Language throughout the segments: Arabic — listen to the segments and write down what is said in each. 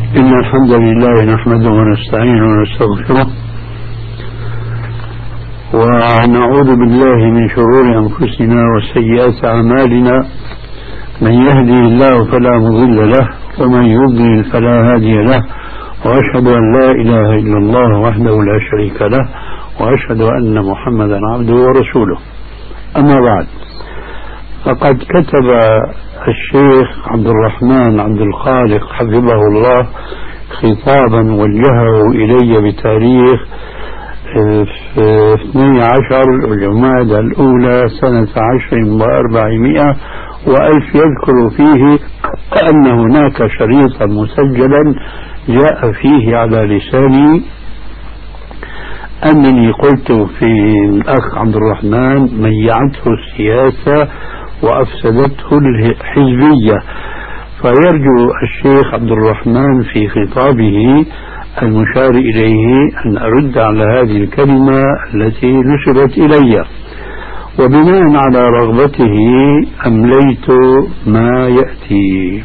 إن الحمد لله نحمده ونستعينه ونستغفره ونعوذ بالله من شرور أنفسنا وسيئات أعمالنا. من يهدي الله فلا مضل له ومن يضلل فلا هادي له، وأشهد أن لا إله إلا الله وحده لا شريك له، وأشهد أن محمدا عبده ورسوله. أما بعد، فقد كتب الشيخ عبد الرحمن عبد الخالق حفظه الله خطابا وجهه إلي بتاريخ 12 جمادى الأولى سنة 10 و400 وألف، يذكر فيه أن هناك شريطا مسجلا جاء فيه على لساني أنني قلت في الأخ عبد الرحمن ميعته السياسة وأفسدته الحزبية، فيرجو الشيخ عبد الرحمن في خطابه المشار إليه أن أرد على هذه الكلمة التي نسبت إلي، وبناء على رغبته أمليت ما يأتي.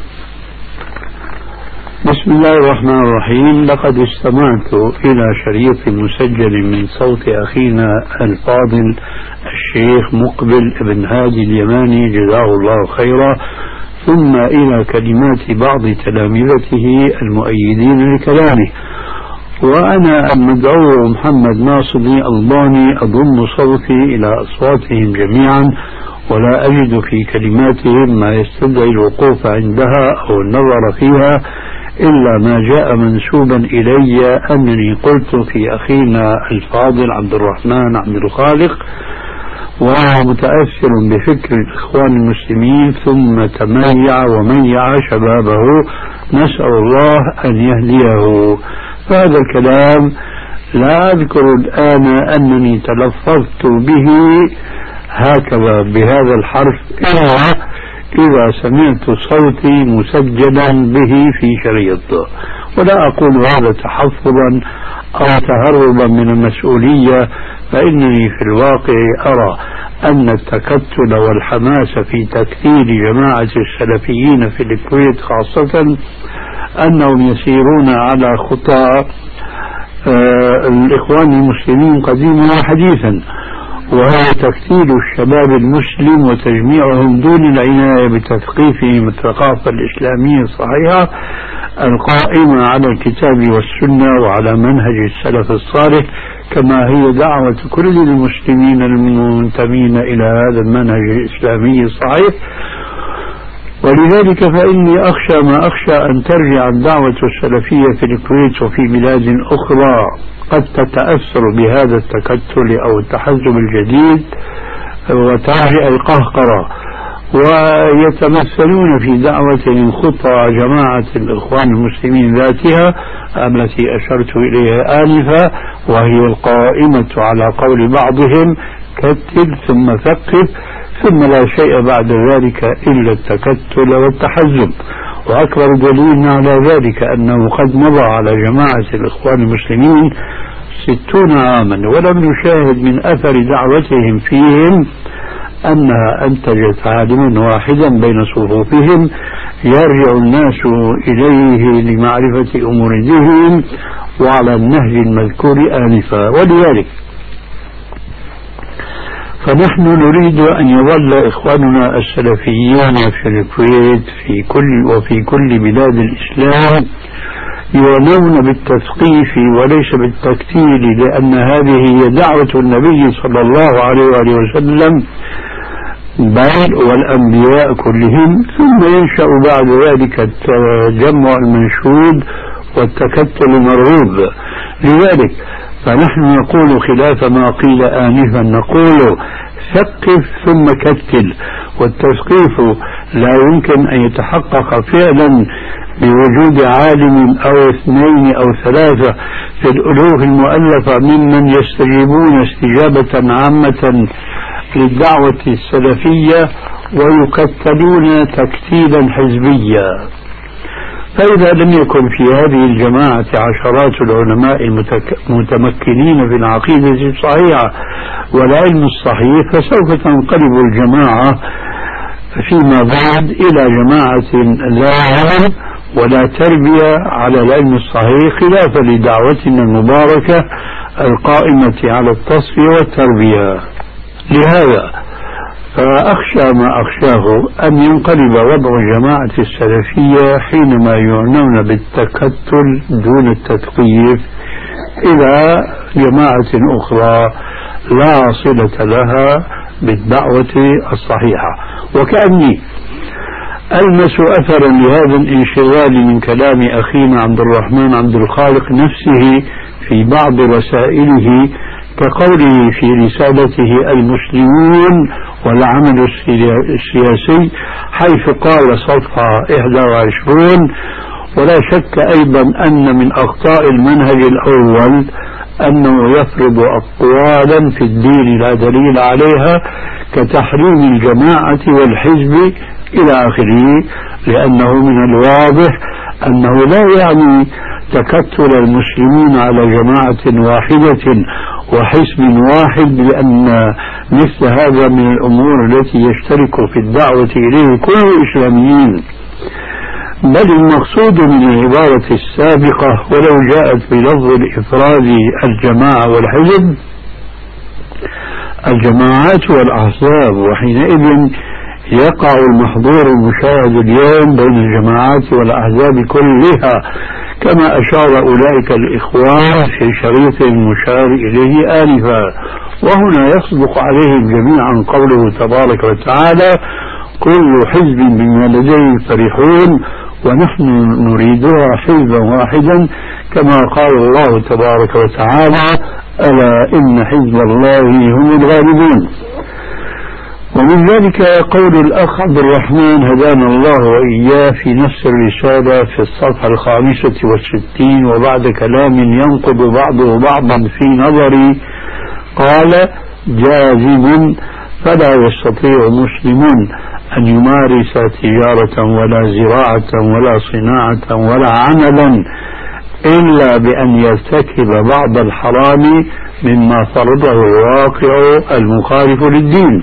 بسم الله الرحمن الرحيم. لقد استمعت إلى شريط مسجل من صوت أخينا الفاضل الشيخ مقبل بن هادي اليماني جزاه الله خيرا، ثم إلى كلمات بعض تلامذته المؤيدين لكلامه، وأنا المدعو محمد ناصري الألباني أضم صوتي إلى أصواتهم جميعا، ولا أجد في كلماتهم ما يستدعي الوقوف عندها أو النظر فيها إلا ما جاء منسوبا إلي أنني قلت في أخينا الفاضل عبد الرحمن عبد الخالق، وهو متأثر بفكر الإخوان المسلمين ثم تميع وميع شبابه، نسأل الله أن يهديه. فهذا الكلام لا أذكر الآن أنني تلفظت به هكذا بهذا الحرف إلا إذا سمعت صوتي مسجلا به في شريط، ولا أقول هذا تحفظا أو تهربا من المسؤولية، فإنني في الواقع أرى أن التكتل والحماس في تكثير جماعة السلفيين في الكويت خاصة أنهم يسيرون على خطى الإخوان المسلمين قديما وحديثا، وهو تكتيل الشباب المسلم وتجميعهم دون العناية بتثقيفهم الثقافة الإسلامية الصحيحة القائمة على الكتاب والسنة وعلى منهج السلف الصالح، كما هي دعوة كل المسلمين المنتمين إلى هذا المنهج الإسلامي الصحيح. ولذلك فإني أخشى ما أخشى أن ترجع الدعوة السلفية في الكويت وفي بلاد أخرى قد تتأثر بهذا التكتل أو التحزب الجديد وترجع القهقرة، ويتمثلون في دعوتهم خطى جماعة الإخوان المسلمين ذاتها التي أشرت إليها آنفا، وهي القائمة على قول بعضهم كتل ثم ثقف ثم لا شيء بعد ذلك إلا التكتل والتحزب. وأكبر دليل على ذلك أنه قد مضى على جماعة الإخوان المسلمين 60 عاما ولم نشاهد من أثر دعوتهم فيهم أنها أنتجت عالما واحدا بين صفوفهم يرجع الناس إليه لمعرفة أمور دينهم وعلى النهج المذكور آنفا. ولذلك فنحن نريد أن يظل إخواننا السلفيين في الكويت وفي كل بلاد الإسلام يعنون بالتثقيف وليس بالتكتيل، لأن هذه هي دعوة النبي صلى الله عليه وآله وسلم بل والأنبياء كلهم، ثم ينشأ بعد ذلك التجمع المنشود والتكتل المرغوب. لذلك فنحن نقول خلاف ما قيل آنفا، نقول ثقف ثم كتل، والتثقيف لا يمكن أن يتحقق فعلا بوجود عالم أو 2 أو 3 في الألوف المؤلفة ممن يستجيبون استجابة عامة للدعوة السلفية ويكتلون تكتيلا حزبيا. فإذا لم يكن في هذه الجماعة عشرات العلماء المتمكنين في العقيدة الصحيحة والعلم الصحيح، فسوف تنقلب الجماعة فيما بعد إلى جماعة لا علم ولا تربية على العلم الصحيح، خلافا لدعوتنا المباركة القائمة على التصفية والتربية. لهذا فأخشى ما أخشاه أن ينقلب وضع الجماعة السلفية حينما يعنون بالتكتل دون التثقيف إلى جماعة أخرى لا صلة لها بالدعوة الصحيحة. وكأني ألمس أثرا لهذا الانشغال من كلام أخينا عبد الرحمن عبد الخالق نفسه في بعض رسائله، كقوله في رسالته المسلمون والعمل السياسي، حيث قال صفحة 21: ولا شك أيضا أن من أخطاء المنهج الأول أنه يفرض أقوالا في الدين لا دليل عليها كتحريم الجماعة والحزب إلى آخره، لأنه من الواضح أنه لا يعني تكتل المسلمين على جماعة واحدة وحزب واحد، لأن مثل هذا من الأمور التي يشترك في الدعوة إليه كل الإسلاميين. بل المقصود من العبارة السابقة ولو جاءت بلفظ الإفراد الجماعة والحزب الجماعات والأحزاب، وحينئذ يقع المحظور المشاهد اليوم بين الجماعات والأحزاب كلها، كما أشار أولئك الإخوان في شريط المشار إليه آنفا. وهنا يصدق عليهم جميعا قوله تبارك وتعالى: كل حزب بما لديهم فرحون ونحن نريدها حزبا واحدا، كما قال الله تبارك وتعالى: ألا إن حزب الله هم الغالبون. ومن ذلك قول الأخ عبد الرحمن هدانا الله وإياه في نفس الرسالة في الصفحة 65، وبعد كلام ينقض بعضه بعضا في نظري قال: جازم فلا يستطيع مسلم أن يمارس تجارة ولا زراعة ولا صناعة ولا عملا إلا بأن يرتكب بعض الحرام مما فرضه الواقع المخالف للدين.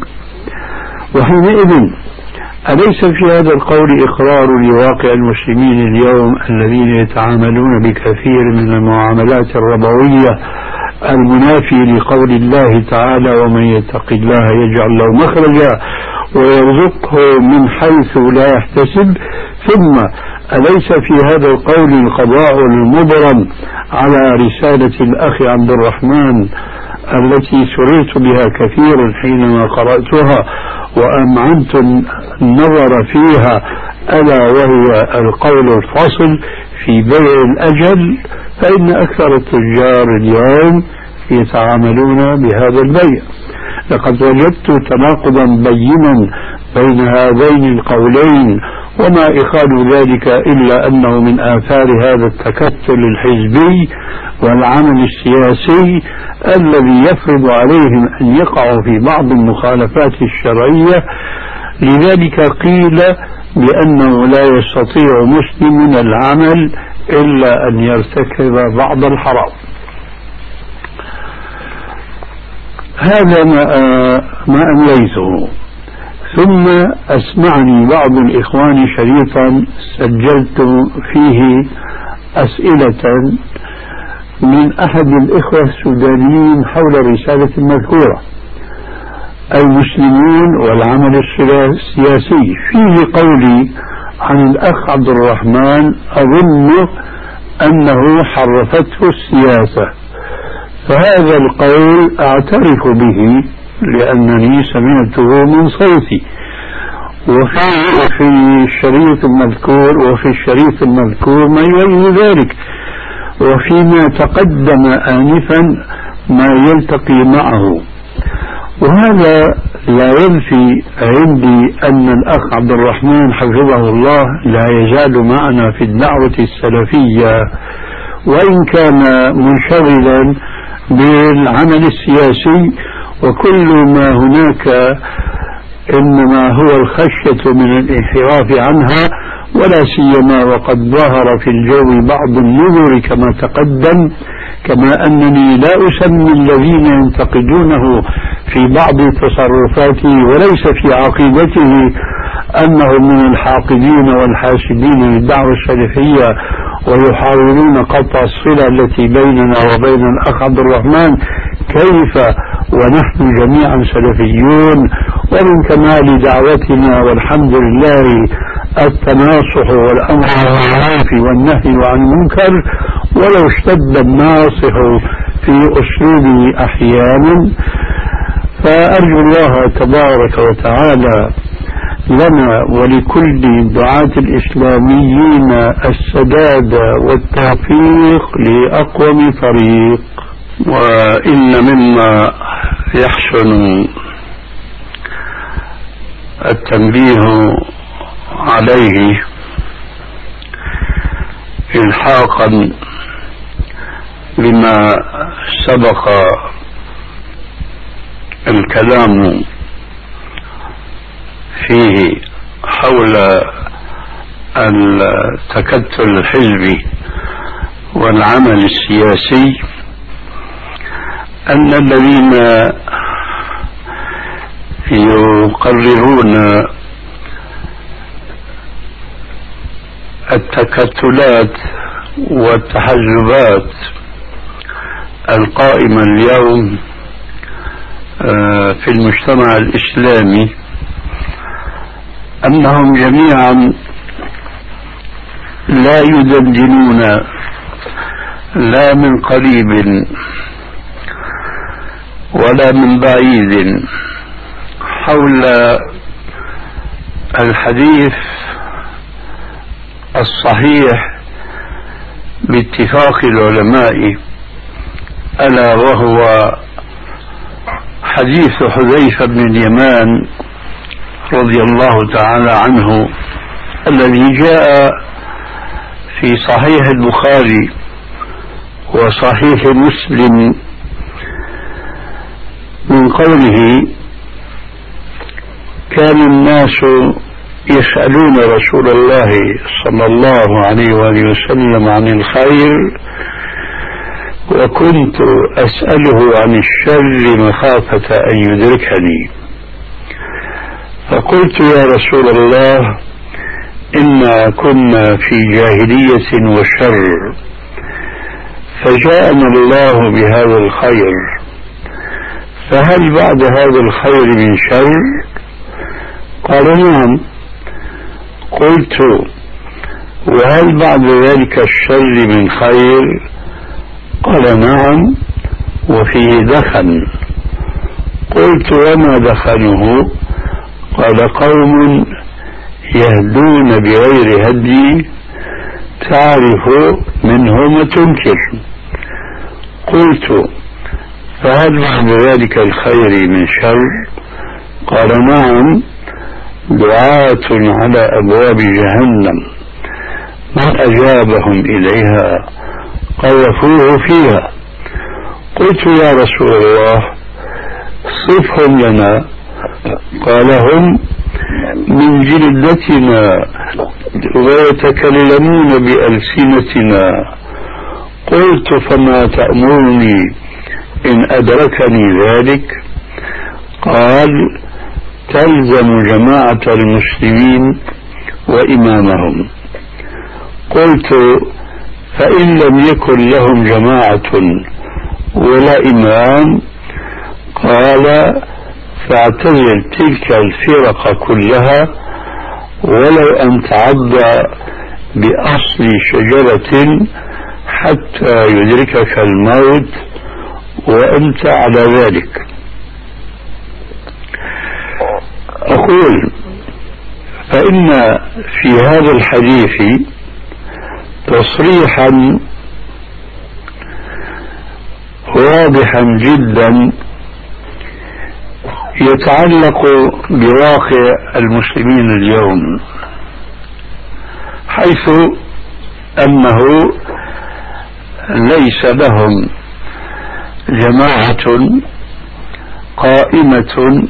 وحينئذ أليس في هذا القول إقرار لواقع المسلمين اليوم الذين يتعاملون بكثير من المعاملات الربوية المنافي لقول الله تعالى: ومن يتق الله يجعل له مخرجا ويرزقه من حيث لا يحتسب؟ ثم أليس في هذا القول القضاء المبرم على رسالة الأخ عبد الرحمن التي سررت بها كثيرا حينما قرأتها وأمعنت النظر فيها، ألا وهي القول الفاصل في بيع الأجل؟ فإن أكثر التجار اليوم يتعاملون بهذا البيع. لقد وجدت تناقضا بينا بين هذين القولين، وما إخال ذلك إلا أنه من آثار هذا التكتل الحزبي والعمل السياسي الذي يفرض عليهم أن يقعوا في بعض المخالفات الشرعية. لذلك قيل بأنه لا يستطيع مسلم العمل إلا أن يرتكب بعض الحرام. هذا ما أمليته. ثم أسمعني بعض الإخوان شريطا سجلت فيه أسئلة من أحد الإخوة السودانيين حول الرسالة المذكورة: المسلمون والعمل السياسي. فيه قولي عن الأخ عبد الرحمن أظن أنه حرفته السياسة، فهذا القول أعترف به لأنني سمعته من صوتي، وفي الشريط المذكور ما يبين ذلك، وفيما تقدم آنفا ما يلتقي معه. وهذا لا ينفي عندي أن الأخ عبد الرحمن حفظه الله لا يزال معنا في الدعوة السلفية، وإن كان منشغلا بالعمل السياسي، وكل ما هناك إنما هو الخشية من الانحراف عنها، ولا سيما وقد ظهر في الجو بعض النذر كما تقدم. كما أنني لا أسمي الذين ينتقدونه في بعض تصرفاته وليس في عقيدته أنهم من الحاقدين والحاسدين للدعوة السلفية ويحاولون قطع الصلة التي بيننا وبين الأخ عبد الرحمن، كيف ونحن جميعا سلفيون؟ ومن كمال دعوتنا والحمد لله التناصح والأمر بالمعروف والنهي عن المنكر، ولو اشتد الناصح في أسلوبه أحيانا. فأرجو الله تبارك وتعالى لنا ولكل الدعاة الإسلاميين السداد والتوفيق لأقوم طريق. وإن مما يحسن التنبيه عليه إلحاقا بما سبق الكلام فيه حول التكتل الحزبي والعمل السياسي، أن الذين يقررون التكتلات والتحزبات القائمة اليوم في المجتمع الإسلامي أنهم جميعا لا يدندنون لا من قريب ولا من بعيد حول الحديث الصحيح باتفاق العلماء، ألا وهو حديث حذيفة بن اليمان رضي الله تعالى عنه الذي جاء في صحيح البخاري وصحيح مسلم من قوله: كان الناس يسألون رسول الله صلى الله عليه وآله وسلم عن الخير، وكنت أسأله عن الشر مخافة أن يدركني. فقلت: يا رسول الله، إنا كنا في جاهلية وشر، فجاءنا الله بهذا الخير، فهل بعد هذا الخير من شر؟ قال: نعم. قلت: وهل بعد ذلك الشر من خير؟ قال: نعم، وفيه دخن. قلت: وما دخنه؟ قال: قوم يهدون بغير هدي تعرف منهم وتنكر. قلت: فهل بعد ذلك الخير من شر؟ قال: نعم، دعاة على أبواب جهنم من أجابهم إليها قذفوه فيها. قلت: يا رسول الله، صفهم لنا. قال: هم من جلدتنا ويتكلمون بألسنتنا. قلت: فما تأمرني إن أدركني ذلك؟ قال: تلزم جماعة المسلمين وإمامهم. قلت: فإن لم يكن لهم جماعة ولا إمام؟ قال: فاعتزل تلك الفرق كلها ولو أن تعض بأصل شجرة حتى يدركك الموت وأنت على ذلك. أقول: فإن في هذا الحديث تصريحا واضحا جدا يتعلق بواقع المسلمين اليوم، حيث أنه ليس لهم جماعة قائمة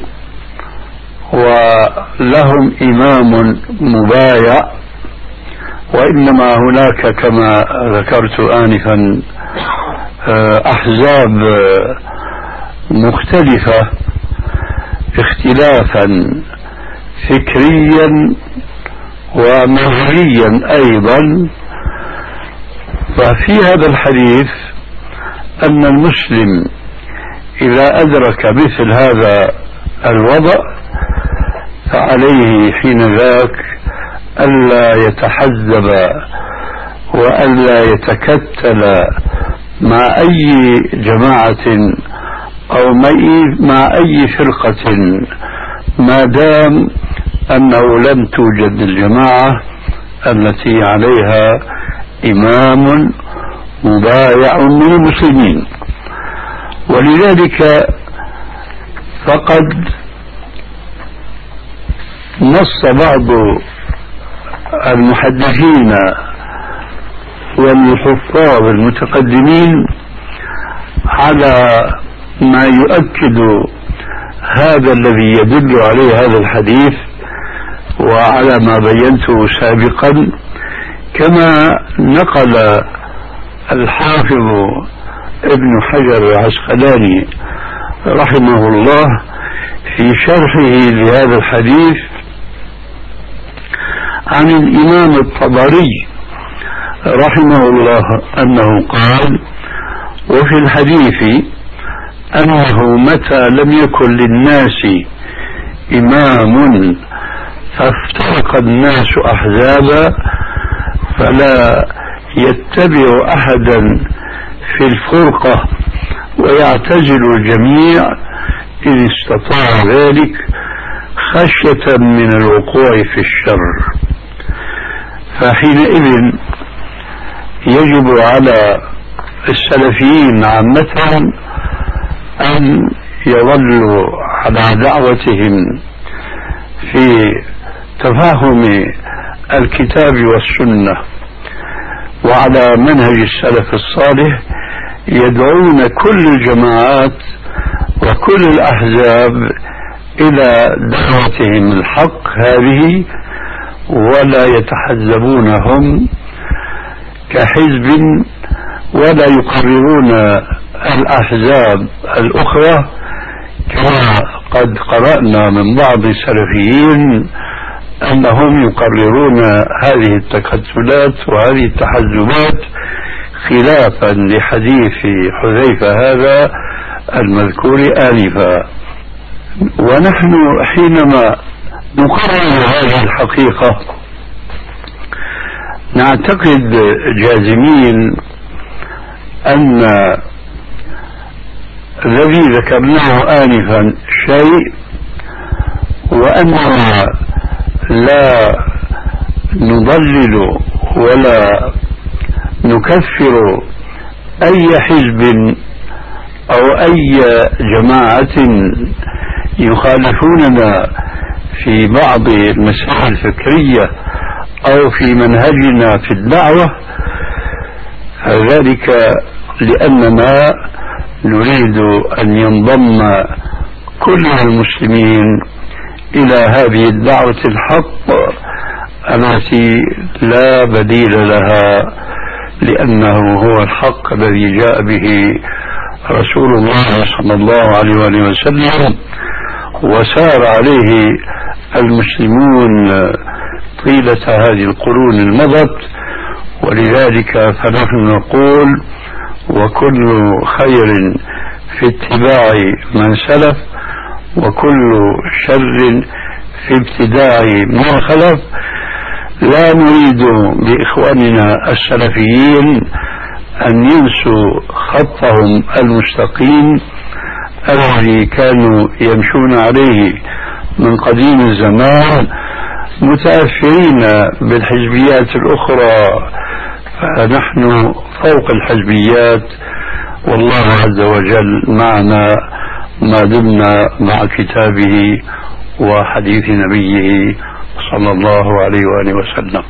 ولهم إمام مبايع، وإنما هناك كما ذكرت آنفا أحزاب مختلفة اختلافا فكريا ونظريا أيضا. ففي هذا الحديث أن المسلم إذا أدرك مثل هذا الوضع فعليه حين ذاك ألا يتحزب وألا يتكتل مع أي جماعة أو مع أي فرقة ما دام أنه لم توجد الجماعة التي عليها إمام مبايع من المسلمين. ولذلك فقد نص بعض المحدثين والحفاظ المتقدمين على ما يؤكد هذا الذي يدل عليه هذا الحديث وعلى ما بينته سابقا، كما نقل الحافظ ابن حجر العسقلاني رحمه الله في شرحه لهذا الحديث عن الإمام الطبري رحمه الله أنه قال: وفي الحديث أنه متى لم يكن للناس إمام فافترق الناس أحزابا فلا يتبع أحدا في الفرقة ويعتزل الجميع إن استطاع ذلك خشية من الوقوع في الشر. فحينئذ يجب على السلفيين عامة أن يظلوا على دعوتهم في تفاهم الكتاب والسنة وعلى منهج السلف الصالح، يدعون كل الجماعات وكل الأحزاب إلى دعوتهم الحق هذه، ولا يتحزبونهم كحزب ولا يقررون الأحزاب الأخرى، كما قد قرأنا من بعض السلفيين أنهم يقررون هذه التكتلات وهذه التحزبات خلافا لحديث حذيفة هذا المذكور آنفا. ونحن حينما نقرر هذه الحقيقة نعتقد جازمين أن الذي ذكرناه آنفا شيء، وأننا لا نضلل ولا نكفر أي حزب أو أي جماعة يخالفوننا في بعض المسائل الفكرية أو في منهجنا في الدعوة، ذلك لأننا نريد أن ينضم كل المسلمين إلى هذه الدعوة الحق التي لا بديل لها، لأنه هو الحق الذي جاء به رسول الله صلى الله عليه وآله وسلم وسار عليه المسلمون طيلة هذه القرون المضت. ولذلك فنحن نقول: وكل خير في اتباع من سلف وكل شر في ابتداع من خلف. لا نريد بإخواننا السلفيين أن ينسوا خطهم المستقيم الذي كانوا يمشون عليه من قديم الزمان، متأثرين بالحزبيات الأخرى، فنحن فوق الحزبيات، والله عز وجل معنا ما دمنا مع كتابه وحديث نبيه صلى الله عليه وآله وسلم.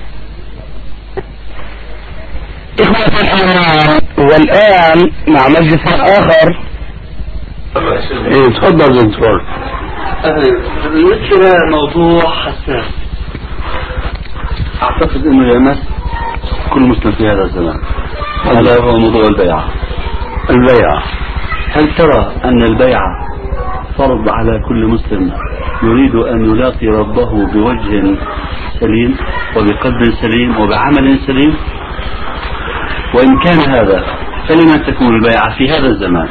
إخوة الحرام، والآن مع مجلس آخر. تفضل دكتور. المشكلة موضوع حساس، أعتقد أنه يمس كل مسلم في هذا الزمان، هذا هو موضوع البيعة. البيعة، هل ترى أن البيعة فرض على كل مسلم يريد أن يلاقي ربه بوجه سليم وبقلب سليم وبعمل سليم؟ وإن كان هذا فلما تكون البيعة في هذا الزمان؟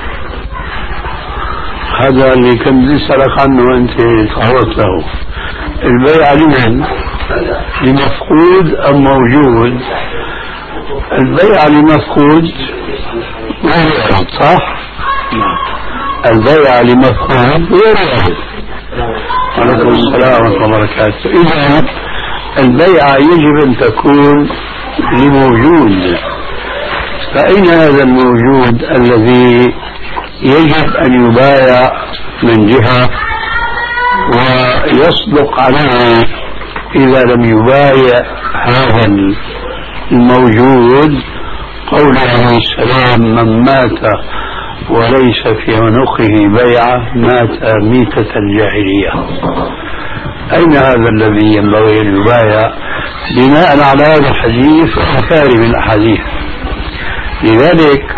هذا اللي كنت أسألك عنه وأنت تعرضت له. البيعة لمن؟ لمفقود أم موجود؟ البيعة لمفقود ما هي صح؟ البيعة لمفقود غير. عليكم السلام ورحمة الله وبركاته. إذا البيعة يجب أن تكون لموجود، فأين هذا الموجود الذي يجب أن يبايع من جهة ويصدق عليه إذا لم يبايع هذا الموجود؟ قول عليه السلام: من مات وليس في عنقه بيعة مات ميتة الجاهلية. أين هذا الذي ينبغي أن يبايع بناء على هذا الحديث وأمثاله من الأحاديث؟ لذلك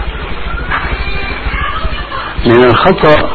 من الخطأ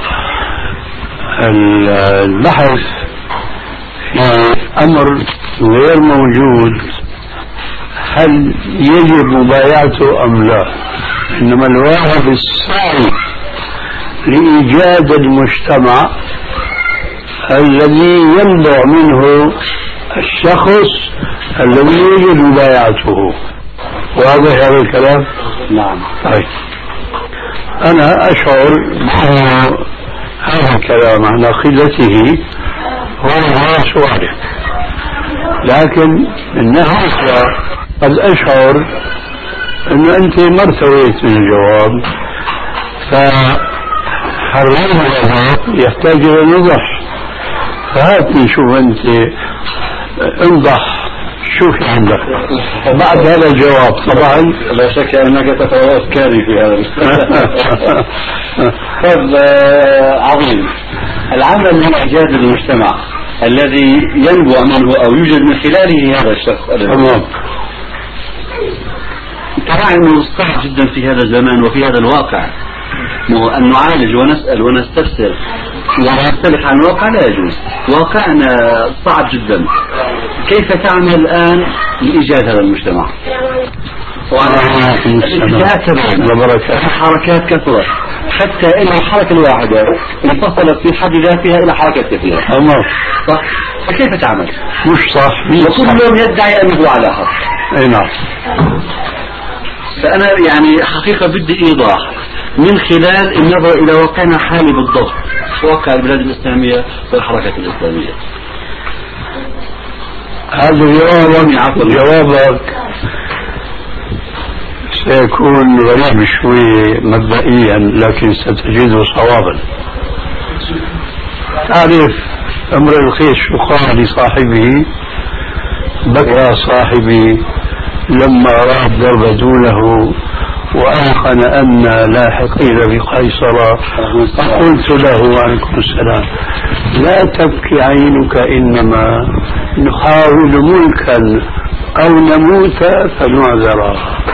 البحث في أمر غير موجود هل يجب مبايعته أم لا، إنما الواجب السعي لإيجاد المجتمع الذي ينبع منه الشخص الذي يجب مبايعته. واضح هذا الكلام؟ نعم. طيب أنا أشعر أن هذا الكلام عن قلته هو سؤاله، لكن من ناحية قد أشعر أن أنت ما ارتويت من الجواب، فحرمه هذا يحتاج إلى نضح. فهاتني شوف أنت انضح شو في عندك بعد هذا الجواب. طبعا لا شك أنك تتواصل أفكاري في هذا. طيب عظيم. العمل من إيجاد المجتمع الذي ينبع منه أو يوجد من خلاله هذا الشخص. تمام. ترى أنه صعب جدا في هذا الزمان وفي هذا الواقع أن نعالج ونسأل ونستفسر ونختلف عن الواقع، لا يجوز. واقعنا صعب جدا. كيف تعمل الآن لإيجاد هذا المجتمع؟ حركات كثرة، حتى إن الحركة الواحدة انفصلت في حد ذاتها إلى حركات كثيرة. صح؟ فكيف تعمل؟ مش صح. وكل يدعي أنه على حق. أي نعم. فأنا يعني حقيقة بدي إيضاح من خلال النظر إلى واقعنا الحالي بالضبط، واقع البلاد الإسلامية والحركة الإسلامية. هذا جوابك سيكون غريب شوي مبدئيا، لكن ستجده صوابا. تعرف أمر الخير شو قال لصاحبه؟ بكى صاحبي لما رأى ضرب دونه وأيقن أن لاحقين بقيصر، فقلت له: عليكم السلام، لا تبكي عينك، إنما نحاول ملكا أو نموت فنعذر.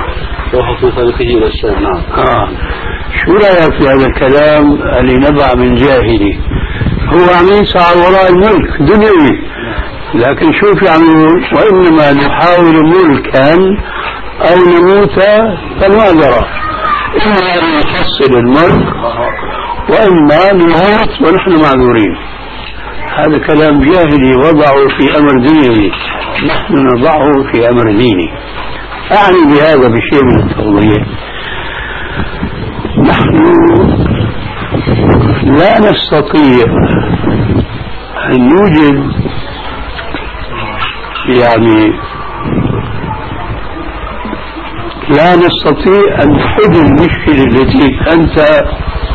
نعم. شو رأيك في هذا الكلام اللي نبع من جاهلي؟ هو عم يسعى وراء الملك دنيوي، لكن شوف يعملون: وإنما نحاول ملكا أو نموت فنعذر، إما أن نحصل الملك وإما نموت ونحن معذورين. هذا كلام جاهلي وضعه في أمر ديني، نحن نضعه في أمر ديني. أعني بهذا بشيء من التوضيح. نحن لا نستطيع أن نوجد لا نستطيع أن نحل المشكلة التي أنت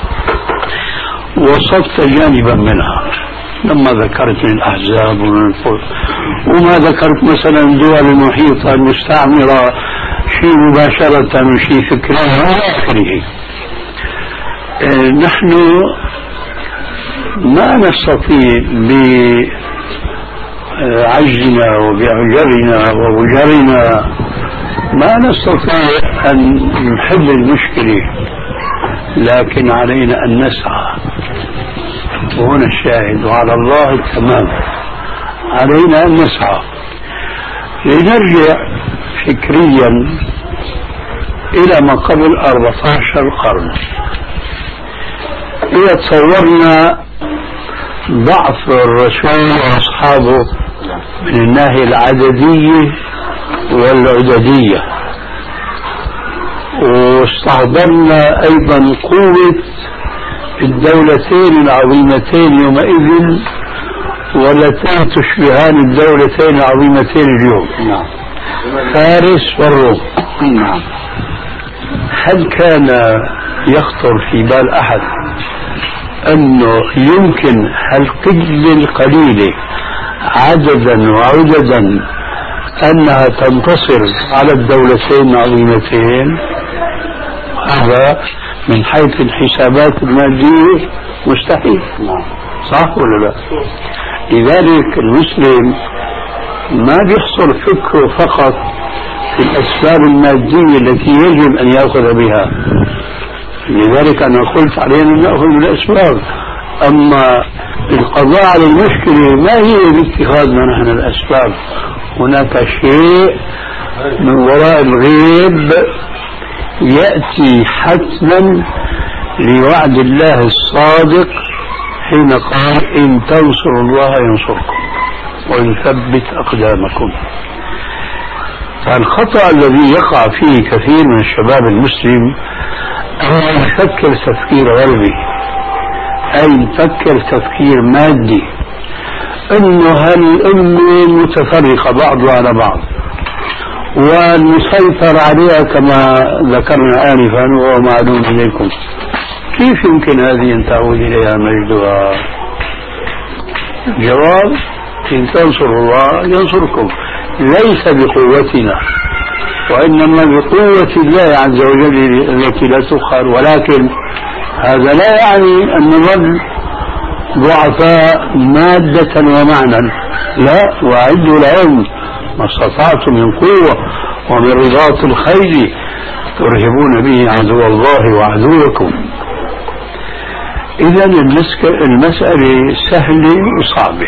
وصفت جانبا منها لما ذكرت الأحزاب وما ذكرت مثلا الدول المحيطة المستعمرة شيء مباشرة وشيء فكرة وإلى آخره. نحن ما نستطيع بعجزنا وبعجرنا ووجرنا ما نستطيع أن نحل المشكلة، لكن علينا أن نسعى وهنا الشاهد، وعلى الله التمام. علينا أن نسعى. لنرجع فكريا إلى ما قبل 14 قرن. إذا تصورنا ضعف الرسول وأصحابه من الناحية العددية والعددية، واستحضرنا أيضا قوة الدولتين العظيمتين يومئذ واللتان تشبهان الدولتين العظيمتين اليوم، فارس والروم. هل كان يخطر في بال أحد أنه يمكن هالقلة القليلة عددا وعددا أنها تنتصر على الدولتين العظيمتين؟ هذا من حيث الحسابات المادية مستحيل، صح ولا لا؟ لذلك المسلم ما بيحصر فكره فقط في الأسباب المادية التي يجب أن يأخذ بها. لذلك أنا قلت علينا أن نأخذ بالأسباب، أما القضاء على المشكلة ما هي باتخاذنا نحن الأسباب. هناك شيء من وراء الغيب يأتي حتما لوعد الله الصادق حين قال إن تنصروا الله ينصركم ويثبت أقدامكم. فالخطأ الذي يقع فيه كثير من الشباب المسلم أن يفكر تفكير غربي، أي يفكر تفكير مادي، أنه هالأمة متفرقة بعضها على بعض والمسيطر عليها كما ذكرنا آنفا وهو معلوم إليكم. كيف يمكن هذه أن تعود إليها مجدها؟ جواب: إن تنصروا الله ينصركم، ليس بقوتنا وإنما بقوة الله عز وجل التي لا تقهر. ولكن هذا لا يعني أن نظل ضعفاء مادة ومعنى، لا، وأعدوا لهم ما استطعتم من قوة ومن رباط الخيل ترهبون به عدو الله وعدوكم. إذا المسألة سهلة وصعبة.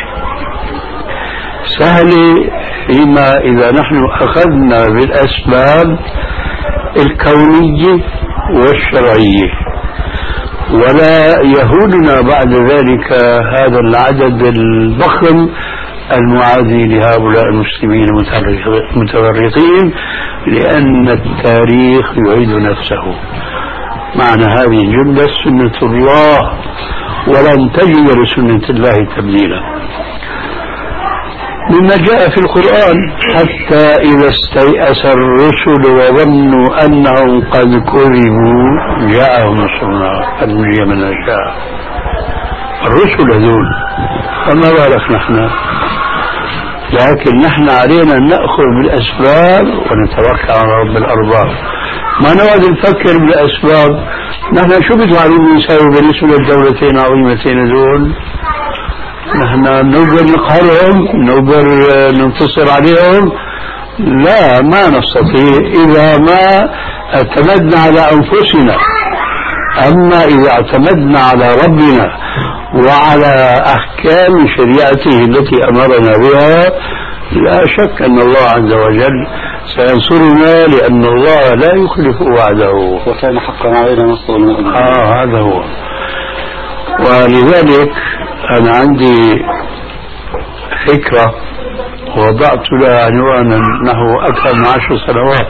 سهلة فيما إذا نحن أخذنا بالأسباب الكونية والشرعية، ولا يهودنا بعد ذلك هذا العدد الضخم المعادي لهؤلاء المسلمين المتفرقين، لأن التاريخ يعيد نفسه. معنى هذه الجملة سنة الله ولن تجد لسنة الله تبديلا. مما جاء في القرآن: حتى إذا استيأس الرسل وظنوا أنهم قد كذبوا جاءهم نصرنا فنجي من نشاء. الرسل هذول، فما بالك نحن؟ لكن نحن علينا أن نأخذ بالأسباب ونتوكل على رب الأرباب، ما نقعد نفكر بالأسباب. نحن شو بتعلمون نساوي بالنسبة للدولتين العظيمتين هذول؟ نحن نقدر نقهرهم، نقدر ننتصر عليهم؟ لا، ما نستطيع إذا ما اعتمدنا على أنفسنا. أما إذا اعتمدنا على ربنا وعلى أحكام شريعته التي أمرنا بها، لا شك أن الله عز وجل سينصرنا، لأن الله لا يخلف وعده وكان حقا علينا نصر المؤمنين. هذا هو. ولذلك أنا عندي فكرة وضعت لها عنوانا نحو أكثر من 10 سنوات.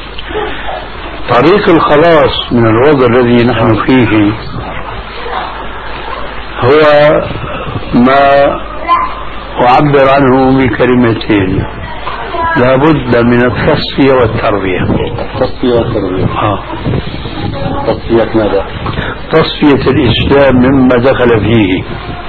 طريق الخلاص من الوضع الذي نحن فيه هو ما أعبر عنه بكلمتين: لا بد من التصفية والتربية. التصفية والتربية. تصفية ماذا؟ تصفية الإسلام مما دخل فيه،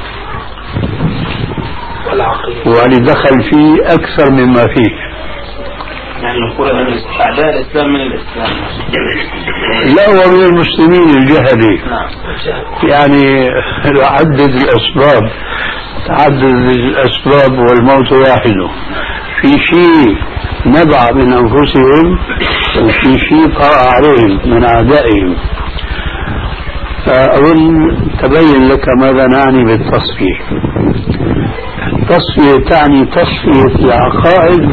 ولدخل فيه أكثر مما فيه. يعني نقول أن أعداء الإسلام من الإسلام، لا، ومن المسلمين الجهلي. يعني عدد الأسباب، تعدد الأسباب والموت واحد. في شيء نبع من أنفسهم وفي شيء طرأ عليهم من أعدائهم. فأظن تبين لك ماذا نعني بالتصفية. التصفية تعني تصفية العقائد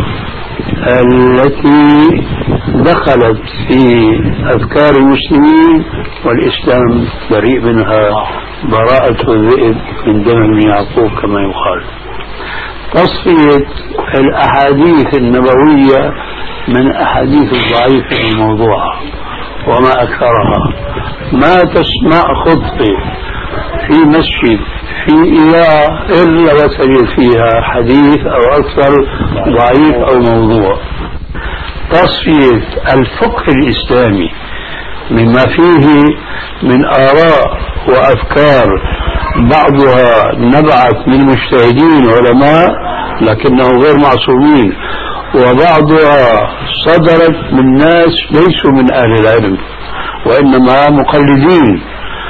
التي دخلت في أفكار المسلمين والإسلام بريء منها براءة الذئب من دم ابن يعقوب كما يقال. تصفية الأحاديث النبوية من أحاديث الضعيفة الموضوعة وما أكثرها. ما تسمع خطبة في مسجد في إذاعة إلا وتجد فيها حديث أو أكثر ضعيف أو موضوع. تصفية الفقه الإسلامي مما فيه من آراء وأفكار بعضها نبعت من مجتهدين علماء لكنهم غير معصومين، وبعضها صدرت من ناس ليسوا من أهل العلم وإنما مقلدين.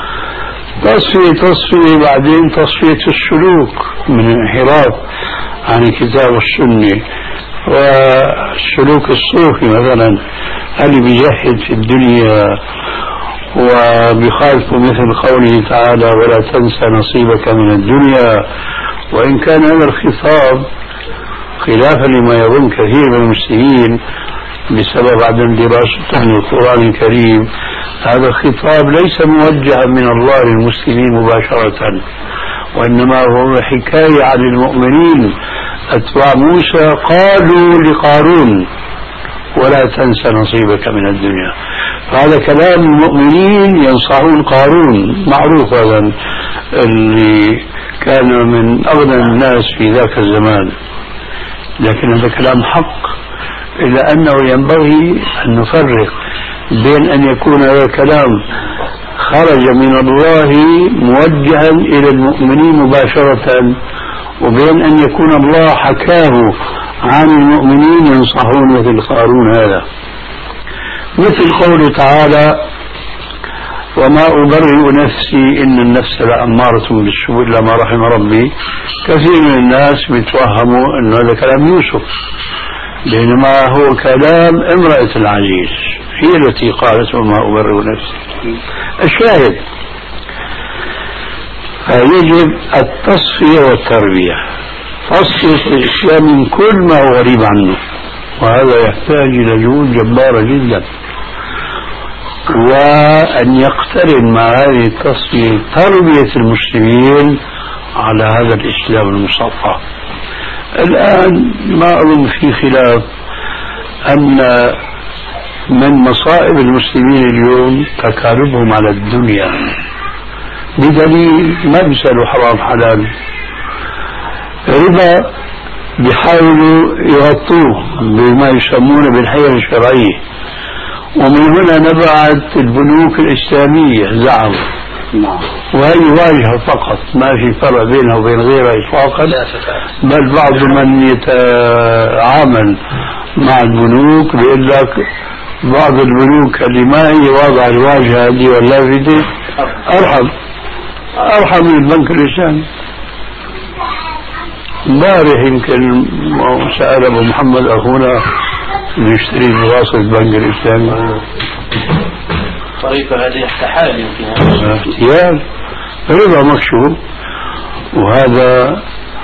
تصفية بعدين تصفية السلوك من الانحراف عن الكتاب والسنة، والسلوك الصوفي مثلا اللي بيجحد في الدنيا وبيخالف مثل قوله تعالى ولا تنسى نصيبك من الدنيا. وإن كان هذا الخطاب خلافا لما يظن كثير من المسلمين بسبب عدم دراستهم للقرآن الكريم، هذا الخطاب ليس موجها من الله للمسلمين مباشرة، وإنما هو حكاية عن المؤمنين أتباع موسى قالوا لقارون ولا تنسى نصيبك من الدنيا. فهذا كلام المؤمنين ينصحون قارون، معروف هذا اللي كان من أغنى الناس في ذاك الزمان، لكن هذا كلام حق، إلا أنه ينبغي أن نفرق بين أن يكون هذا الكلام خرج من الله موجها إلى المؤمنين مباشرة، وبين أن يكون الله حكاه عن المؤمنين ينصحون مثل قارون هذا. مثل قوله تعالى وما أبرئ نفسي إن النفس لأمارة بالسوء إلا ما رحم ربي. كثير من الناس بيتوهموا أن هذا كلام يوسف، بينما هو كلام امرأة العزيز هي التي قالت وما أبرئ نفسي. الشاهد فيجب التصفية والتربية، تصفية الإسلام من كل ما هو غريب عنه، وهذا يحتاج إلى جهود جبارة جدا، وأن يقترن مع هذه التصفية تربية المسلمين على هذا الإسلام المصفى. الآن ما أظن في خلاف أن من مصائب المسلمين اليوم تكالبهم على الدنيا، بدليل ما بيسألوا حرام حلال، ربا بيحاولوا يغطوه بما يسمونه بالحيل الشرعية، ومن هنا نبعت البنوك الإسلامية زعموا، وهي واجهة فقط ما في فرق بينها وبين غيرها إطلاقا، بل بعض من يتعامل مع البنوك بيقول لك بعض البنوك اللي ما هي واضعة الواجهة دي واللافتة أرحم من البنك الإسلامي. امبارح يمكن سأل أبو محمد أخونا نشتري بواسطة البنك الإسلامي طريقة هذه احتحال يمكن احتيال ربا مكشوف، وهذا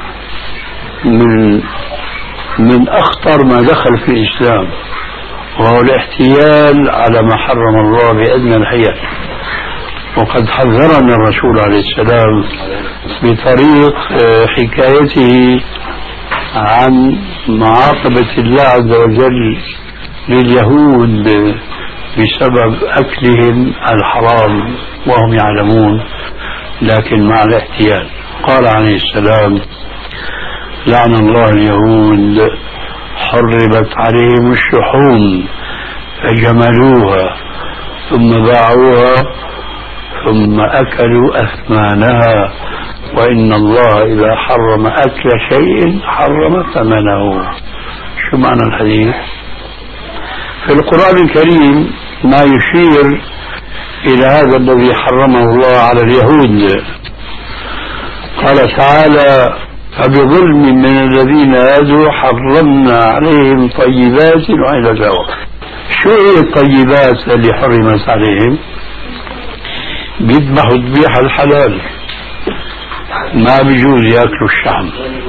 من أخطر ما دخل في الإسلام، وهو الاحتيال على ما حرم الله بأدنى الحيل. وقد حذرنا الرسول عليه السلام بطريق حكايته عن معاقبة الله عز وجل لليهود بسبب أكلهم الحرام وهم يعلمون لكن مع الاحتيال. قال عليه السلام لعن الله اليهود حرمت عليهم الشحوم فجملوها ثم باعوها ثم أكلوا أثمانها وإن الله إذا حرم أكل شيء حرم ثمنه. شو معنى الحديث؟ في القرآن الكريم ما يشير إلى هذا الذي حرمه الله على اليهود. قال تعالى فبظلم من الذين هادوا حرمنا عليهم طيبات وعلى ذلك. شو هي الطيبات اللي حرمت عليهم؟ بيذبحوا ذبيحة الحلال، ما بيجوز ياكلوا الشحم.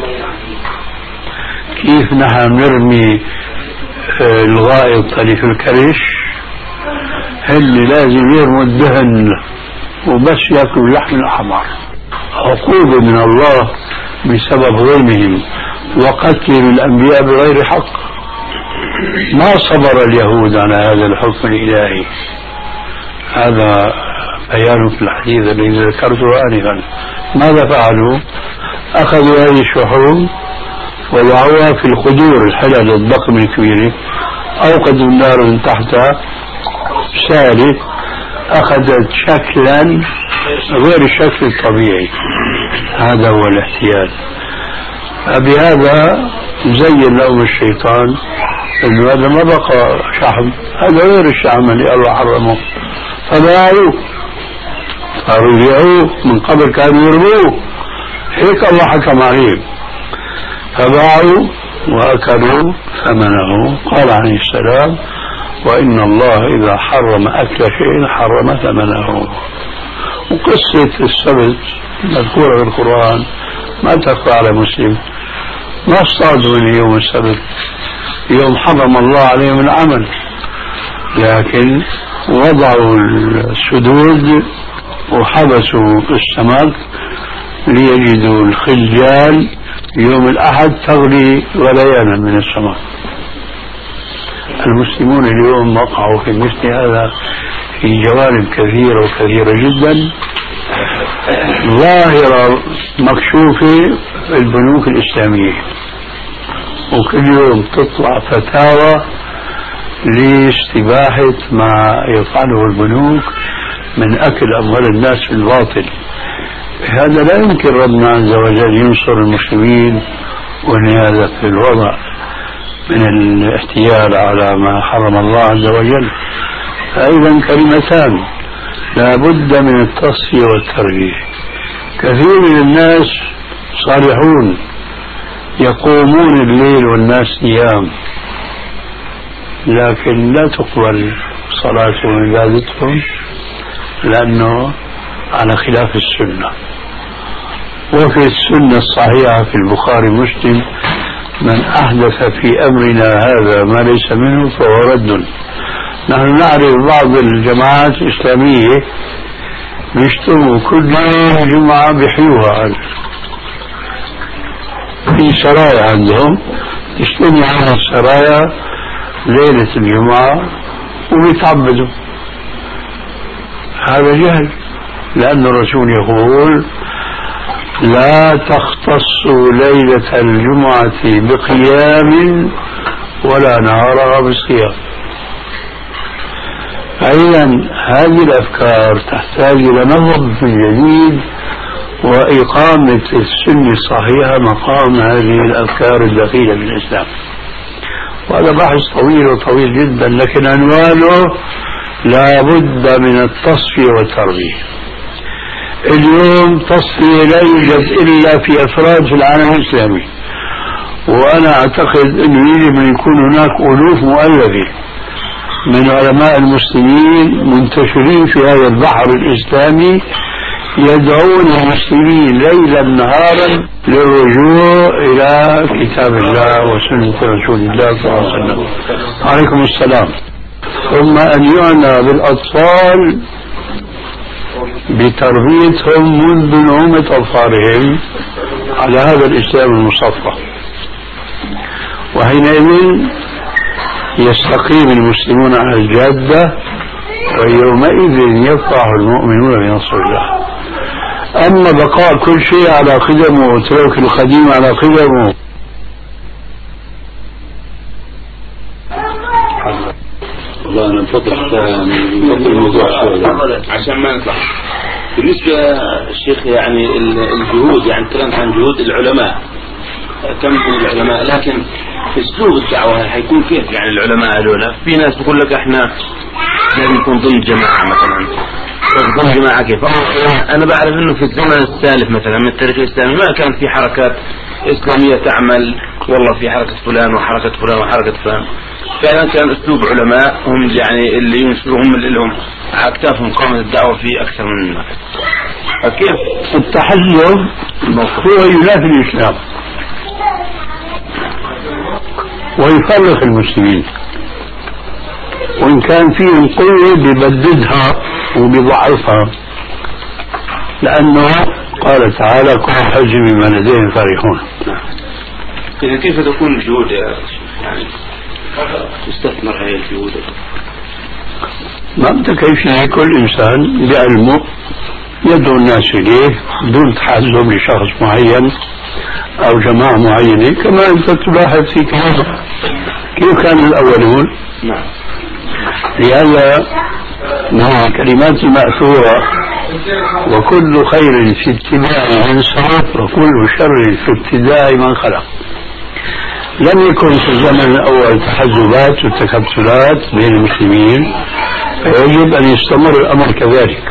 كيف نحن نرمي الغائط اللي في الكرش، اللي لازم يرموا الدهن وبس ياكلوا اللحم الأحمر. عقوبة من الله بسبب ظلمهم وقتلهم الأنبياء بغير حق. ما صبر اليهود على هذا الحكم الإلهي. هذا بيان في الحديث الذي ذكرته آنفا. ماذا فعلوا؟ أخذوا هذه الشحوم وضعوها في القدور الحلل الضخمة الكبيرة، أوقدوا النار من تحتها سالت، أخذت شكلا غير الشكل الطبيعي. هذا هو الاحتيال. فبهذا زين لهم الشيطان انه هذا ما بقى شحم، هذا غير الشحم اللي الله حرمه، فباعوه فرجعوه. من قبل كانوا يرموه، هيك الله حكم عليهم، فباعوا واكلوا ثمنه. قال عليه السلام: وان الله اذا حرم اكل شيء حرم ثمنه. وقصة السبت مذكورة في القرآن ما تخفى على مسلم. ما اصطادوا من يوم السبت، يوم حرم الله عليهم العمل، لكن وضعوا السدود وحبسوا السمك ليجدوا الخلجال يوم الأحد تغلي غليانا من السمك. المسلمون اليوم وقعوا في مثل هذا في جوانب كثيرة وكثيرة جدا، ظاهرة مكشوفة في البنوك الإسلامية، وكل يوم تطلع فتاوى لاستباحة ما يفعله البنوك من أكل أموال الناس في الباطل. هذا لا يمكن ربنا عز وجل ينصر المسلمين ونهاية في الوضع من الاحتيال على ما حرم الله عز وجل. فأيضا كلمتان لا بد من التصفية والتربية. كثير من الناس صالحون يقومون الليل والناس نيام، لكن لا تقبل صلاتهم وعبادتهم لأنه على خلاف السنة. وفي السنة الصحيحة في البخاري ومسلم: من أحدث في أمرنا هذا ما ليس منه فهو رد. نحن نعرف بعض الجماعات الإسلامية بيشتموا كل جمعة بحيوها، في سرايا عندهم يشتموا على السرايا ليلة الجمعة وبيتعبدوا. هذا جهل، لأن الرسول يقول: لا تختصوا ليلة الجمعة بقيام ولا نهارها بصيام. أيضا هذه الأفكار تحتاج إلى نظر جديد وإقامة السنة الصحيحة مقام هذه الأفكار الدخيلة في الإسلام. وهذا بحث طويل وطويل جدا، لكن عنوانه لا بد من التصفية والتربية. اليوم تصفية لا يوجد إلا في أفراد في العالم الإسلامي، وأنا أعتقد أنه يجب أن يكون هناك ألوف مؤلفة من علماء المسلمين منتشرين في هذا البحر الإسلامي يدعون المسلمين ليلا نهارا للرجوع إلى كتاب الله وسنة رسول الله صلى الله عليه وسلم. عليكم السلام. ثم أن يعنى بالأطفال بتربيتهم منذ نعومة أظفارهم على هذا الإسلام المصفى، وحينئذ يستقيم المسلمون على الجادة، ويومئذ يفرح المؤمنون بنصر الله. أما بقاء كل شيء على قدمه وترك القديم على قدمه، والله أنا بفضل الموضوع عشان ما نطلع. بالنسبة الشيخ يعني الجهود، يعني تكلمت عن جهود العلماء، كم من العلماء، لكن في اسلوب الدعوة حيكون كيف؟ يعني العلماء هذول في ناس بقول لك احنا لازم نكون ضمن جماعة مثلا، ضمن جماعة كيف؟ انا بعرف انه في الزمن السالف مثلا من التاريخ الاسلامي ما كان في حركات اسلامية تعمل، والله في حركة فلان وحركة فلان وحركة فلان، فعلا كان أسلوب علماء هم يعني اللي ينشروا هم اللي لهم على أكتافهم قامت الدعوة في أكثر من واحد. فكيف التحزب هو ينافي الإسلام ويفرق المسلمين، وإن كان فيهم قوة بيبددها وبيضعفها، لأنه قال تعالى كل حزب بما لديهم فرحون. إذا كيف تكون الجهود يعني تستثمر هذه الجهود؟ ما بدك شيء، كل إنسان بعلمه يدعو الناس إليه بدون تحزب لشخص معين أو جماعة معينة، كما أنت تلاحظ في كلامك كيف كان الأولون. نعم. لهذا مع كلمات المأثورة وكل خير في اتباع من سبق وكل شر في ابتداع من خلق. لم يكن في الزمن الأول تحزبات وتكتلات بين المسلمين، فيجب أن يستمر الأمر كذلك،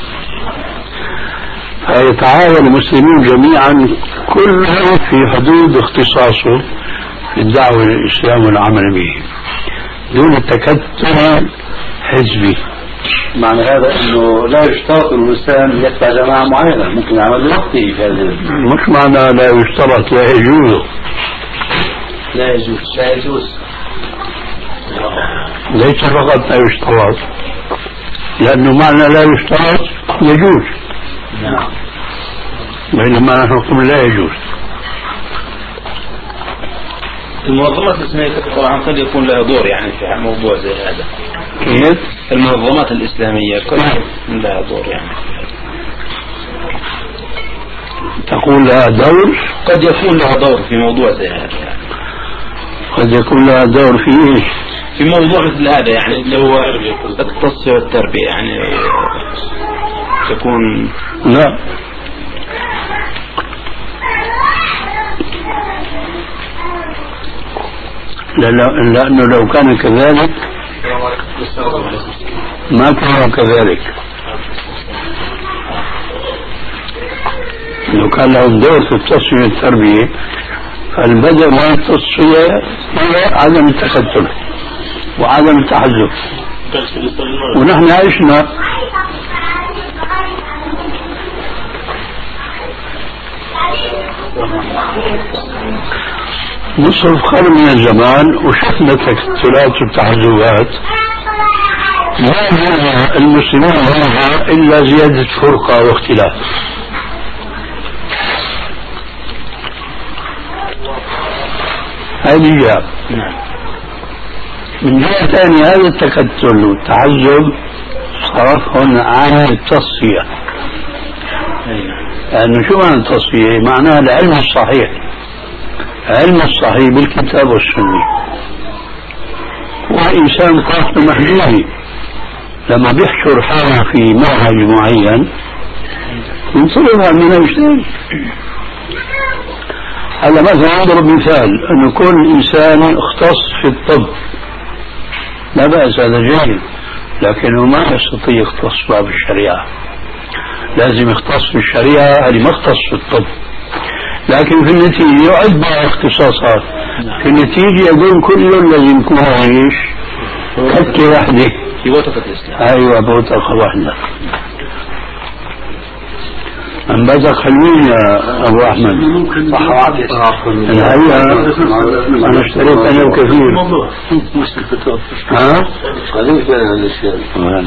فيتعاون المسلمون جميعا كل في حدود اختصاصه في الدعوة للإسلام والعمل به دون التكتل حزبي. معنى هذا انه لا يشترط الانسان يتبع جماعه معينه، ممكن يعمل لوحده في هذا. مش معنى لا يشترط، لا يجوز. لا يجوز. لا يجوز. ليس فقط لا يشترط، لأنه معنى لا يشترط يجوز. نعم. بينما نحن نقول لا يجوز. المنظمات الإسلامية طبعا قد يكون لها دور يعني في موضوع زي هذا. كيف؟ المنظمات الإسلامية قد يكون لها دور يعني. تقول لها دور؟ قد يكون لها دور في موضوع زي هذا يعني. قد يكون لها دور في ايش؟ في موضوع مثل هذا يعني اللي هو التصفية والتربية يعني تكون. لا، لأنه لو كان كذلك ما كان كذلك. لو كان لهم دور في التصفية والتربية، فالبدء من التصفية هو عدم التكتل وعدم التحزب، ونحن عشنا نصف قرن من الزمان وشفنا التكتلات والتحزبات، ما جاء المسلمون هذا إلا زيادة فرقة واختلاف. هذه جاء. من جهة ثانية هذا التكتل والتحزب صرفهم عن التصفية. لأنه شو معنى التصفية؟ معناها العلم الصحيح، علم الصحيح بالكتاب والسنة. وإنسان قاصد محدود لما بيحشر حاله في منهج معين ينطلب من اجتهاد. هذا مثلا أضرب مثال أن كل إنسان اختص في الطب لا بأس، هذا جيد، لكنه ما يستطيع يختص باب الشريعة. لازم يختص في الشريعة اللي ما اختص في الطب، لكن في النتيجة يعد بها اختصاصات. في النتيجة يقول كل لازم يكون عايش كتة واحدة في بوتقة الإسلام. أيوة بوتقة واحدة. أم بدك حلوين يا أبو أحمد؟ الحقيقة أنا اشتريت أنا وكثير. ها؟ قليل فعلا الأشياء.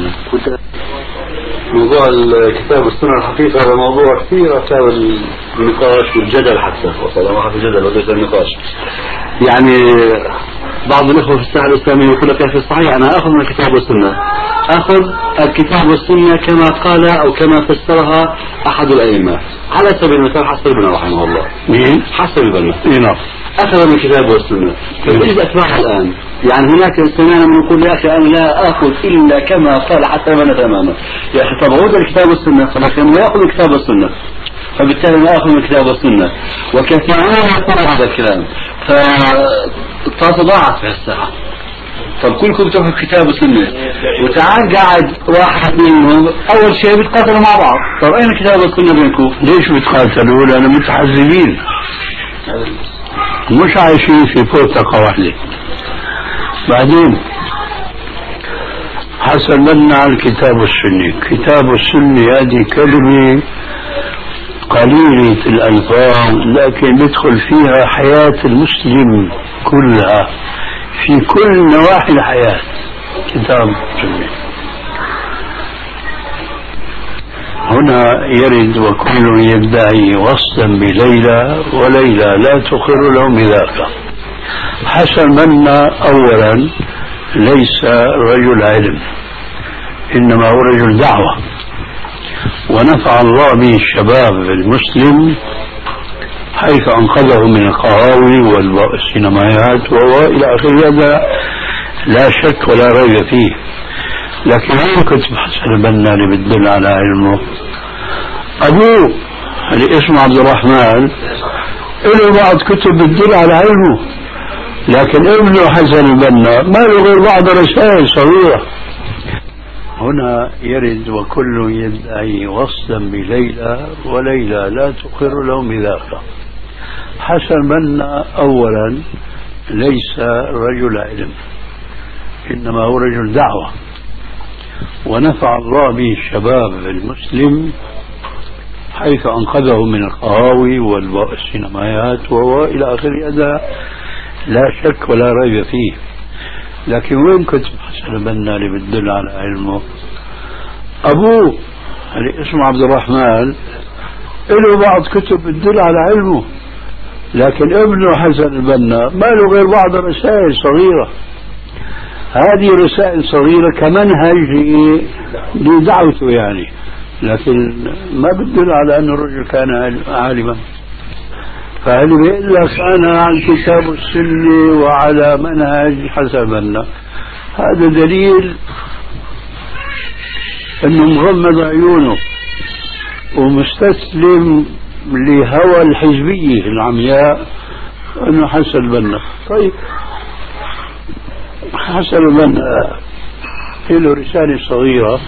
موضوع الكتاب والسنة الحقيقة هذا موضوع كثير أثار النقاش والجدل، حتى وصل واحد الجدل وليس النقاش. يعني بعض الأخوة في الساحة الإسلامية يقول لك يا أخي الصحيح أنا أخذ من الكتاب والسنة، أخذ الكتاب والسنة كما قال أو كما فسرها أحد الأئمة، على سبيل المثال حسن البنا رحمه الله. مين؟ حسن البنا. نعم. أخذ من الكتاب والسنة. فإذا أتباعها الآن يعني هناك سمعنا من يقول يا أخي أنا لا أخذ إلا كما قال حتى البنا تماما. يا أخي طب عود الكتاب والسنة خلاص ما يأخذ الكتاب والسنة، فبالتالي لا أخذ من الكتاب والسنة. وكثيرون يقولون هذا الكلام، فتضاعف في الساعة. طب كلكم تاخذ كتاب وسنة وتعال قاعد واحد منهم أول شيء بيتقاتلوا مع بعض. طب أين الكتاب والسنة بينكم؟ ليش بيتقاتلوا؟ لأنه متحزبين، مش عايشين في بوتقة واحدة. بعدين حسن البنا على الكتاب والسنة. كتاب والسنة هذه كلمة قليلة الألفاظ لكن يدخل فيها حياة المسلم كلها في كل نواحي الحياة. كتاب والسنة هنا يرد وكل يدعي وصلا بليلى وليلى لا تقر له بذاك. حسن البنا أولا ليس رجل علم إنما هو رجل دعوة، ونفع الله به الشباب المسلم حيث أنقذه من القهاوي والسينمائيات وإلى آخره. هذا لا شك ولا ريب فيه. لكن وين كتب حسن البنا اللي بتدل على علمه؟ أبوه اللي اسمه عبد الرحمن له بعض كتب بتدل على علمه، لكن ابنه حسن البنا ما له غير بعض رسائل صغيرة. هنا يرد وكل يدعي وصلا بليلى وليلى لا تقر له بذاك. حسن البنا أولا ليس رجل علم إنما هو رجل دعوة، ونفع الله به الشباب المسلم حيث أنقذه من القهاوي والسينمائيات وإلى آخره. هذا لا شك ولا ريب فيه. لكن وين كتب حسن البنا اللي بتدل على علمه؟ أبوه اللي اسمه عبد الرحمن له بعض كتب بتدل على علمه، لكن ابنه حسن البنا ما له غير بعض رسائل صغيرة. هذه رسائل صغيرة كمنهج لدعوته يعني، لكن ما بتدل على أن الرجل كان عالما. فهل بيقول لك أنا عن كتاب السنة وعلى منهج حسن البنا، هذا دليل أنه مغمض عيونه ومستسلم لهوى الحزبية العمياء أنه حسن البنا. طيب حسن البنا له رسالة صغيرة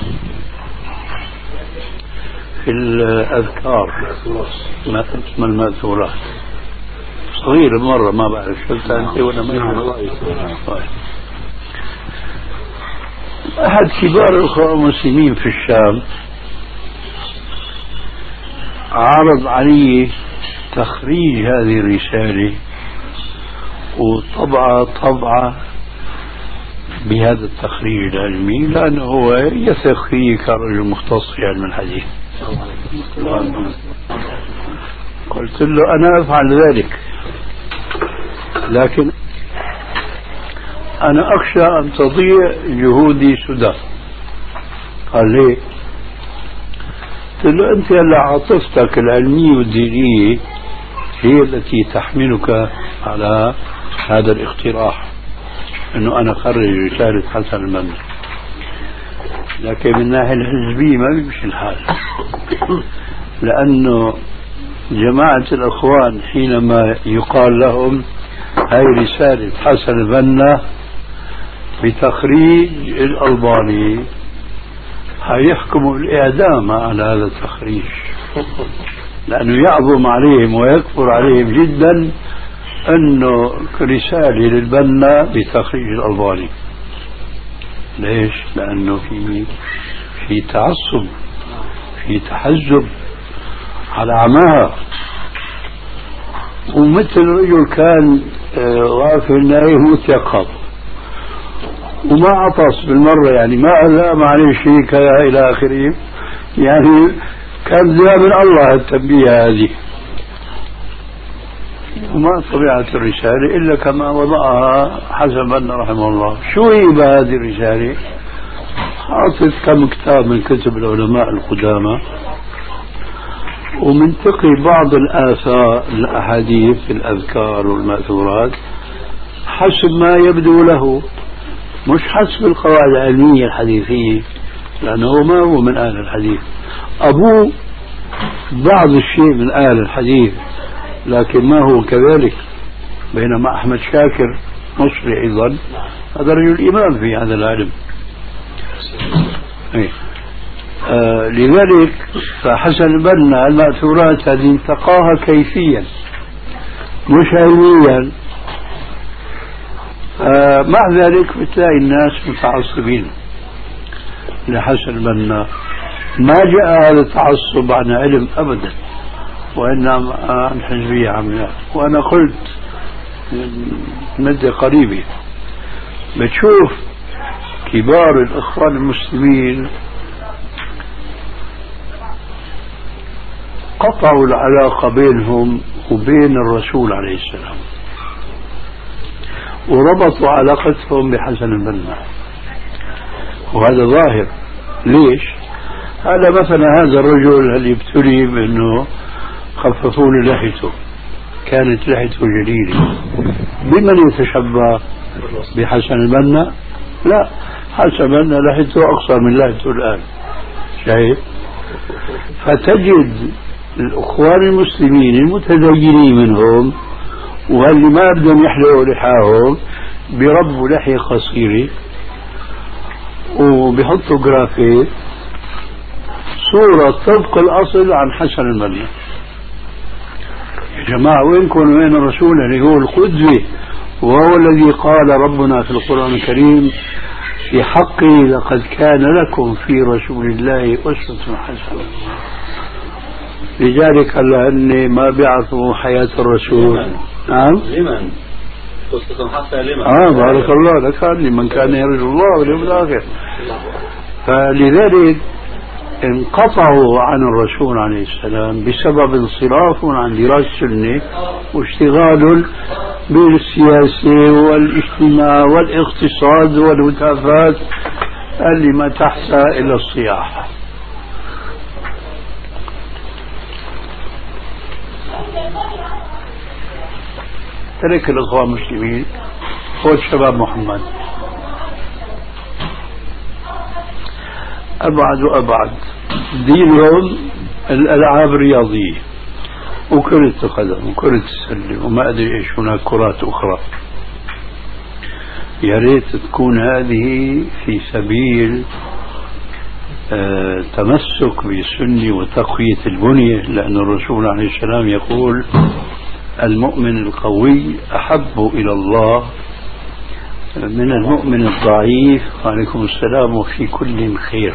في الأذكار ما اسمها المأثورات، صغيرة مرة ما بعرف شفتها أنت ولا ما. أحد كبار الأخوة المسلمين في الشام عرض علي تخريج هذه الرسالة وطبعة بهذا التخريج العلمي، لأنه هو يثق فيه كرجل مختص في علم الحديث. قلت له أنا أفعل ذلك، لكن أنا أخشى أن تضيع جهودي سدى. قال ليه؟ قلت له أنت هلا عاطفتك العلمية والدينية هي التي تحملك على هذا الاقتراح أنه أنا أخرج رسالة حسن البنا، لكن من الناحية الحزبية ما بيمشي الحال، لأنه جماعة الأخوان حينما يقال لهم هاي رسالة حسن البنا بتخريج الألباني هيحكموا الإعدام على هذا التخريج، لأنه يعظم عليهم ويكبر عليهم جدا أنه رسالة للبنا بتخريج الألباني. ليش؟ لأنه في تعصب، في تحزب على عماها. ومثل رجل كان غافل نايم متيقظ وما عطس بالمرة، يعني ما ألام عليه شيء كذا إلى آخره، يعني كان جاء من الله التنبيه هذه. وما طبيعة الرسالة إلا كما وضعها حسن البنا رحمه الله. شو هي هذه الرسالة؟ حاطط كم كتاب من كتب العلماء القدامى ومنتقي بعض الآثار الأحاديث في الأذكار والمأثورات حسب ما يبدو له، مش حسب القواعد العلمية الحديثية، لأنه ما هو من أهل الحديث. أبوه بعض الشيء من أهل الحديث لكن ما هو كذلك، بينما أحمد شاكر مصري أيضا هذا رجل إمام في هذا العلم. لذلك فحسن البنا المأثورات هذه انتقاها كيفيا مش علميا، مع ذلك بتلاقي الناس متعصبين لحسن البنا. ما جاء هذا التعصب عن علم أبدا، وإنما عن حزبية عمياء. وأنا قلت مدة قريبة بتشوف كبار الإخوان المسلمين قطعوا العلاقة بينهم وبين الرسول عليه السلام، وربطوا علاقتهم بحسن البنا، وهذا ظاهر. ليش؟ هذا مثلا هذا الرجل اللي ابتلي بأنه خففوا له لحيته، كانت لحيته جليلة، بمن يتشبه؟ بحسن البنا؟ لا، حسن البنا لحيته أقصر من لحيته الآن، شايف؟ فتجد الأخوان المسلمين المتدينين منهم واللي ما بدهم يحلقوا لحاهم بيربوا لحية قصيرة وبيحطوا جرافيت صورة طبق الأصل عن حسن البنا. يا جماعة وينكم وين الرسول اللي هو القدوة، وهو الذي قال ربنا في القرآن الكريم في حقه لقد كان لكم في رسول الله أسوة حسنة. لذلك لأني ما بيعرفوا حياة الرسول. نعم. لمن؟ قصة حسنة لمن؟ بارك الله لك، لمن كان يرجو الله واليوم الآخر. فلذلك انقطعوا عن الرسول عليه السلام بسبب انصرافهم عن دراسة السنة واشتغال بالسياسة والاجتماع والاقتصاد والهتافات اللي ما تحتاج إلى الصياح. ترك الإخوان المسلمين هو الشباب محمد أبعد وأبعد. دينهم الألعاب الرياضية وكرة القدم وكرة السلة وما أدري إيش، هناك كرات أخرى. يا ريت تكون هذه في سبيل تمسك بالسنة وتقوية البنية، لأن الرسول عليه السلام يقول المؤمن القوي أحب إلى الله من المؤمن الضعيف. وعليكم السلام. وفي كل خير.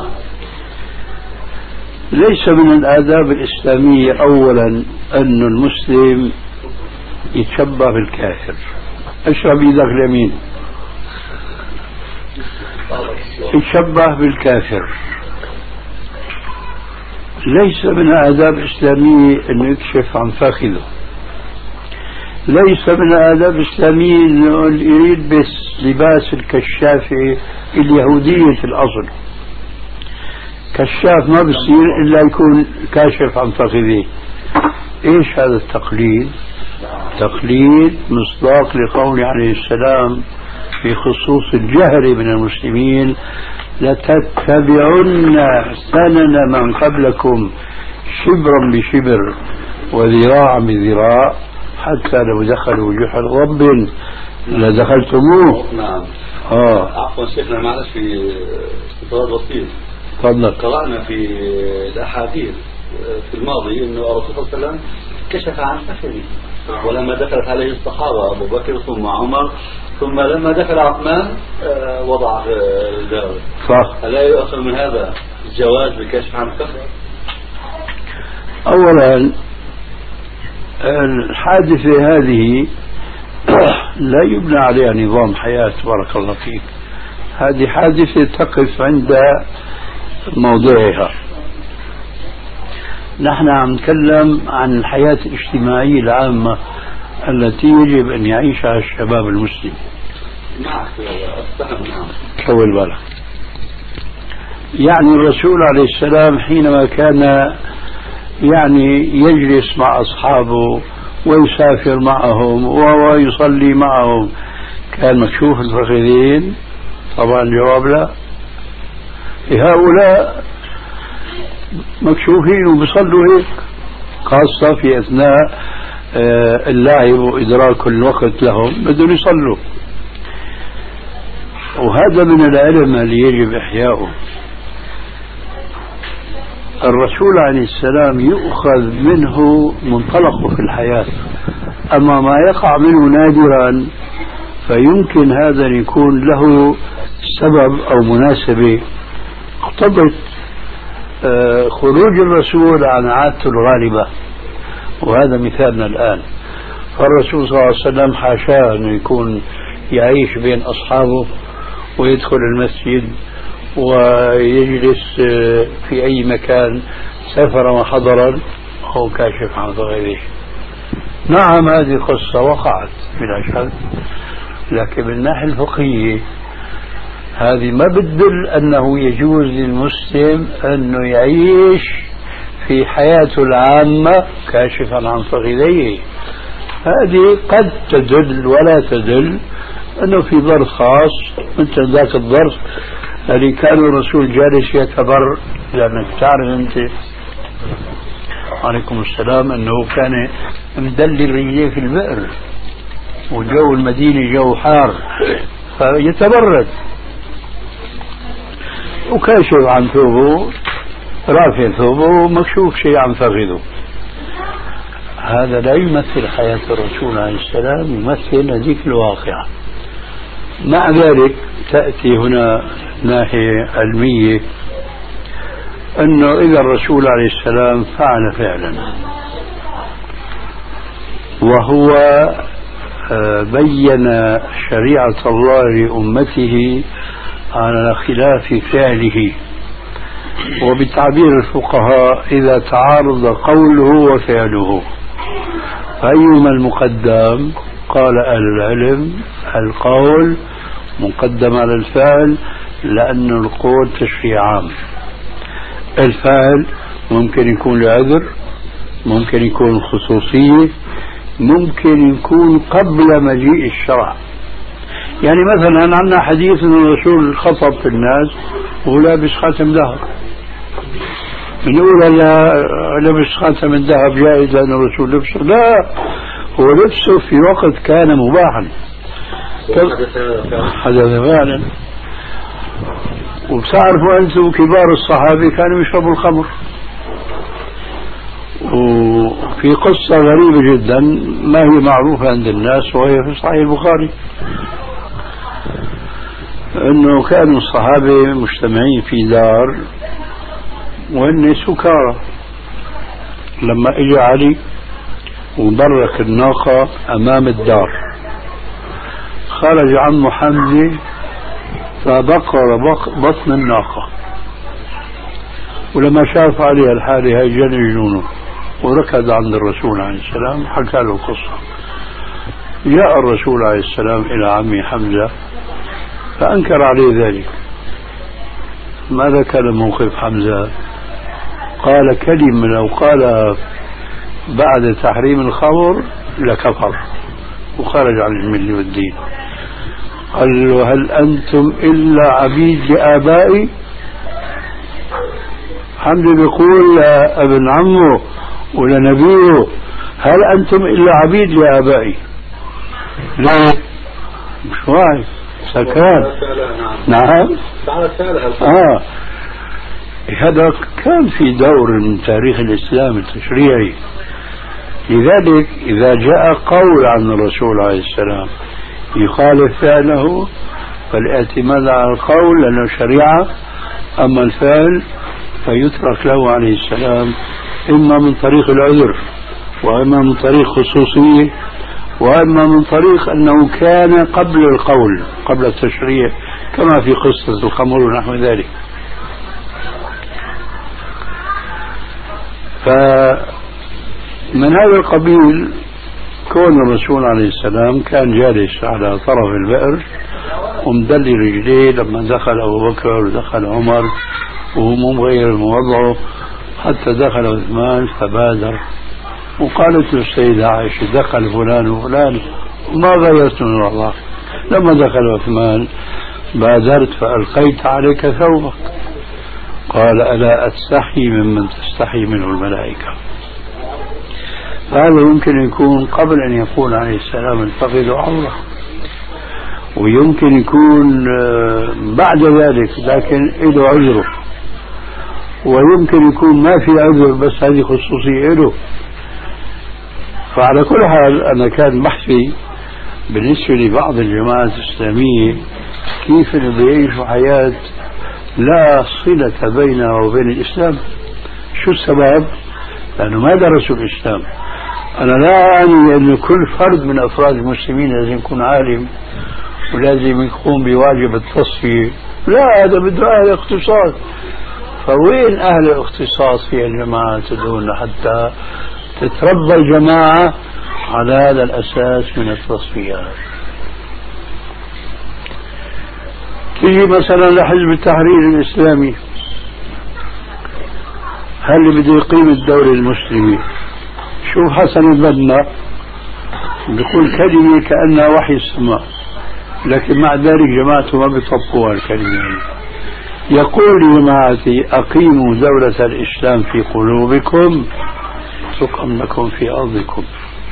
ليس من الآداب الإسلامية أولا أن المسلم يتشبه بالكافر. اشرب بيدك اليمين. يتشبه بالكافر. ليس من الآداب الإسلامية أنه يكشف عن فخذه. ليس من الآداب الإسلامية أنه يلبس لباس الكشافة اليهودية في الأصل. كشاف ما بصير إلا يكون كاشف عن فخذه. إيش هذا التقليد؟ تقليد مصداق لقول عليه السلام في خصوص الجهر من المسلمين لتتبعن سنن من قبلكم شبرا بشبر وذراعا بذراع حتى لو دخلوا جحر رب لدخلتموه. نعم. عفوا شيخنا معلش في اتصال بسيط. تفضل. قرأنا في الأحاديث في الماضي أنه الرسول صلى الله عليه وسلم كشف عن فخذه، ولما دخلت عليه الصحابة أبو بكر ثم عمر ثم لما دخل عثمان وضع الجار. صح. ألا يؤخذ من هذا الجواز بالكشف عن الفخذ؟ أولا الحادثة هذه لا يبنى عليها نظام حياة بارك الله فيك. هذه حادثة تقف عند موضوعها. نحن عم نتكلم عن الحياة الاجتماعية العامة التي يجب أن يعيشها الشباب المسلم. كول بالك. يعني الرسول عليه السلام حينما كان يعني يجلس مع أصحابه ويسافر معهم ويصلي معهم كان مكشوف الفخذين؟ طبعا الجواب لا. هؤلاء مكشوفين وبيصلوا هيك، خاصة في أثناء اللعب وإدراك الوقت لهم بدهم يصلوا. وهذا من العلم اللي يجب إحياؤه. الرسول عليه السلام يؤخذ منه منطلقه في الحياة، أما ما يقع منه نادرا فيمكن هذا أن يكون له سبب أو مناسبة اقتضت خروج الرسول عن عادته الغالبة، وهذا مثالنا الآن. فالرسول صلى الله عليه وسلم حاشاه أنه يكون يعيش بين أصحابه ويدخل المسجد ويجلس في أي مكان سفرا وحضرا هو كاشف عن غيره. نعم هذه قصة وقعت بلا شك، لكن من الناحية الفقهية هذه ما بتدل أنه يجوز للمسلم أنه يعيش في حياته العامة كاشفا عن فخذيه. هذه قد تدل ولا تدل أنه في ظرف خاص مثل ذاك الظرف الذي كان الرسول جالس يتبر، لأنك تعرف أنت عليكم السلام أنه كان مدلل رجليه في البئر وجو المدينة جو حار فيتبرد وكاشف عن ثوبه، رافع ثوبه ومكشوف شيء عن فخذه. هذا لا يمثل حياة الرسول عليه السلام، يمثل هذيك الواقعة. مع ذلك تأتي هنا ناحية علمية أنه إذا الرسول عليه السلام فعل فعلا وهو بين شريعة الله لأمته على خلاف فعله، وبتعبير الفقهاء إذا تعارض قوله وفعله فأيهما المقدم؟ قال أهل العلم القول مقدم على الفعل، لأن القول تشريع عام. الفعل ممكن يكون لعذر، ممكن يكون خصوصية، ممكن يكون قبل مجيء الشرع. يعني مثلا عندنا حديث أن الرسول خطب في الناس وهو لابس خاتم ذهب، بنقول لا لبس خاتم الذهب جائز لأن الرسول لبسه؟ لا، هو لبسه في وقت كان مباحا، حدث فعلا. وبتعرفوا أنتم كبار الصحابة كانوا يشربوا الخمر. وفي قصة غريبة جدا ما هي معروفة عند الناس وهي في صحيح البخاري، أنه كانوا الصحابة مجتمعين في دار وهن سكارى، لما اجى علي وبرك الناقة أمام الدار خرج عمه حمزة فبقر بطن الناقة، ولما شاف عليها الحالة هيجن جنونه وركض عند الرسول عليه السلام حكى له القصة. جاء الرسول عليه السلام إلى عمي حمزة فأنكر عليه ذلك. ماذا كان موقف حمزة؟ قال كلمة لو قال بعد تحريم الخمر لكفر وخرج عن الملة والدين. قال له هل أنتم إلا عبيد لآبائي؟ حمزة بيقول لابن عمه ولنبيه هل أنتم إلا عبيد لآبائي؟ لا مش واعي سكران. نعم هذا كان في دور من تاريخ الإسلام التشريعي. لذلك إذا جاء قول عن الرسول عليه السلام يخالف فعله فالاعتماد على القول لأنه شريعة، أما الفعل فيترك له عليه السلام إما من طريق العذر وإما من طريق خصوصية وإما من طريق أنه كان قبل القول قبل التشريع كما في قصة الخمر ونحو ذلك. فمن هذا القبيل كون الرسول عليه السلام كان جالس على طرف البئر ومدلي رجليه لما دخل أبو بكر ودخل عمر وهو مغير من وضعه حتى دخل عثمان فبادر وقالت له السيدة عائشة دخل فلان وفلان وما غيرت من الله. لما دخل عثمان بادرت فألقيت عليك ثوبك. قال ألا أستحي ممن تستحي منه الملائكة. فهذا يمكن يكون قبل أن يكون عليه السلام الفخذ عورة، ويمكن يكون بعد ذلك لكن له عذره، ويمكن يكون ما في عذر بس هذه خصوصية له. فعلى كل حال أنا كان بحثي بالنسبة لبعض الجماعات الإسلامية كيف بيعيشوا حياة لا صلة بينها وبين الإسلام. شو السبب؟ لأنه ما درسوا الإسلام. أنا لا أعني أن كل فرد من أفراد المسلمين لازم يكون عالم ولازم يقوم بواجب التصفية، لا، هذا بده أهل اختصاص. فوين أهل الاختصاص في الجماعة تدون حتى تتربى الجماعة على هذا الأساس من التصفيات؟ تيجي مثلا لحزب التحرير الإسلامي، هل اللي بده يقيم الدولة المسلمة؟ شوف حسن البنا بيقول كلمة كأنها وحي السماء، لكن مع ذلك جماعته ما بيطبقوها الكلمة. يقول لجماعتي أقيموا دولة الإسلام في قلوبكم تقم لكم في أرضكم.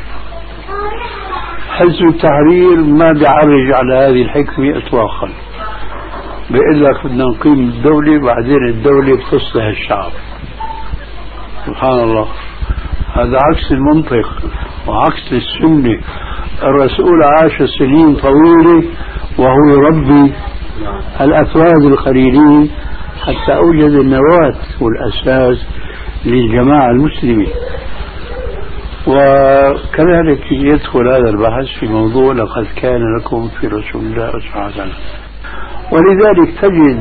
حزب التحرير ما بيعرج على هذه الحكمة إطلاقا، بيقول لك بدنا نقيم الدولة بعدين الدولة بتصلح الشعب. سبحان الله، هذا عكس المنطق وعكس السنة. الرسول عاش سنين طويلة وهو يربي الأفراد القليلين حتى أوجد النواة والأساس للجماعة المسلمة. وكذلك يدخل هذا البحث في موضوع لقد كان لكم في رسول الله أسوة حسنة. ولذلك تجد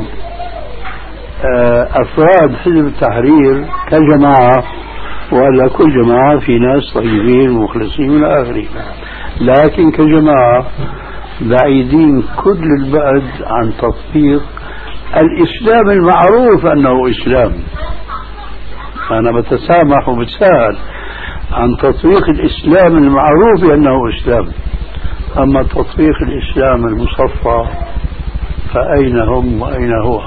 أفراد حزب التحرير كجماعة، ولا كل جماعة في ناس طيبين مخلصين إلى آخره، لكن كجماعة بعيدين كل البعد عن تطبيق الإسلام المعروف أنه إسلام. أنا بتسامح وبتساءل عن تطبيق الإسلام المعروف بأنه إسلام، أما تطبيق الإسلام المصفى فأين هم وأين هو؟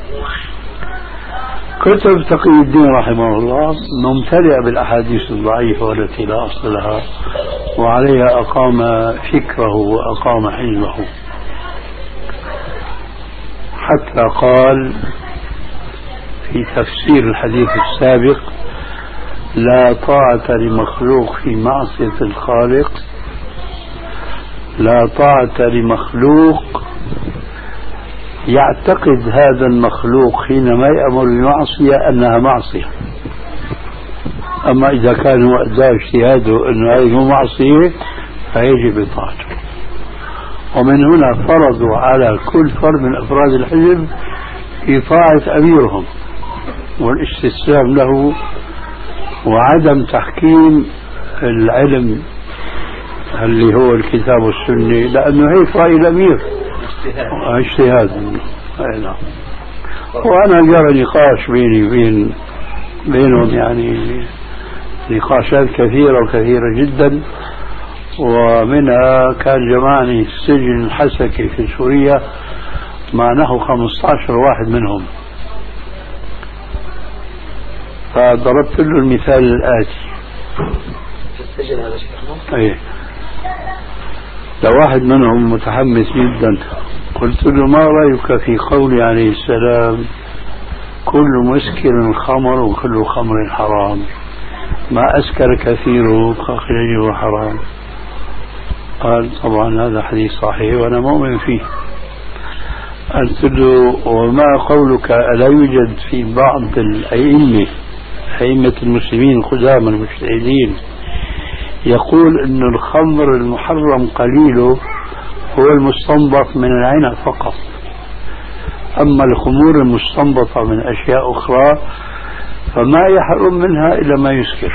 كتب تقي الدين رحمه الله ممتلئة بالأحاديث الضعيفة والتي لا أصل لها، وعليها أقام فكره وأقام حزبه، حتى قال في تفسير الحديث السابق: لا طاعة لمخلوق في معصية الخالق، لا طاعة لمخلوق يعتقد هذا المخلوق حينما يأمر بمعصية أنها معصية، أما إذا كان هو أدى اجتهاده أنه هذه مو معصية فيجب طاعته. ومن هنا فرضوا على كل فرد من أفراد الحزب إطاعة أميرهم والاستسلام له وعدم تحكيم العلم اللي هو الكتاب والسنة، لأنه هيك رأي الأمير اجتهاد. نعم. وأنا جرى نقاش بيني بينهم، يعني نقاشات كثيرة وكثيرة جدا، ومنها كان جمعني السجن الحسكي في سوريا مع نحو 15 واحد منهم. فضربت له المثال الآتي في السجن هذا شيخنا. ايه، لو واحد منهم متحمس جدا قلت له: ما رأيك في قول عليه السلام: كل مسكر خمر وكل خمر حرام، ما أسكر كثيره فخرجه حرام. قال: طبعا هذا حديث صحيح وأنا مؤمن فيه. قلت له: وما قولك ألا يوجد في بعض أئمة المسلمين القدامى المجتهدين يقول أن الخمر المحرم قليله هو المستنبط من العنب فقط، أما الخمور المستنبطة من أشياء أخرى فما يحرم منها إلا ما يسكر.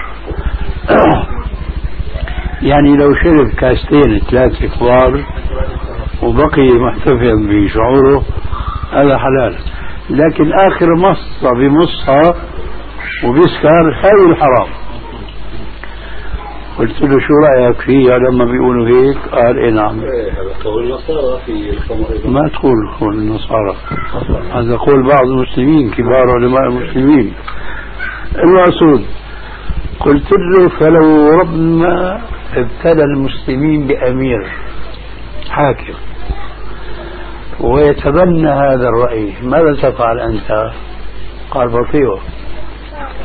يعني لو شرب كاستين 3 كبار وبقي محتفظا بشعوره هذا حلال، لكن آخر مصة بمصها وبيسكر هذا الحرام. قلت له: شو رأيك فيه لما بيقولوا هيك؟ قال: إيه نعم. هذا قول النصارى في الخمر. ما تقول قول النصارى، هذا قول بعض المسلمين كبار علماء المسلمين. المقصود قلت له: فلو ربنا ابتلى المسلمين بأمير حاكم ويتبنى هذا الرأي ماذا تفعل أنت؟ قال: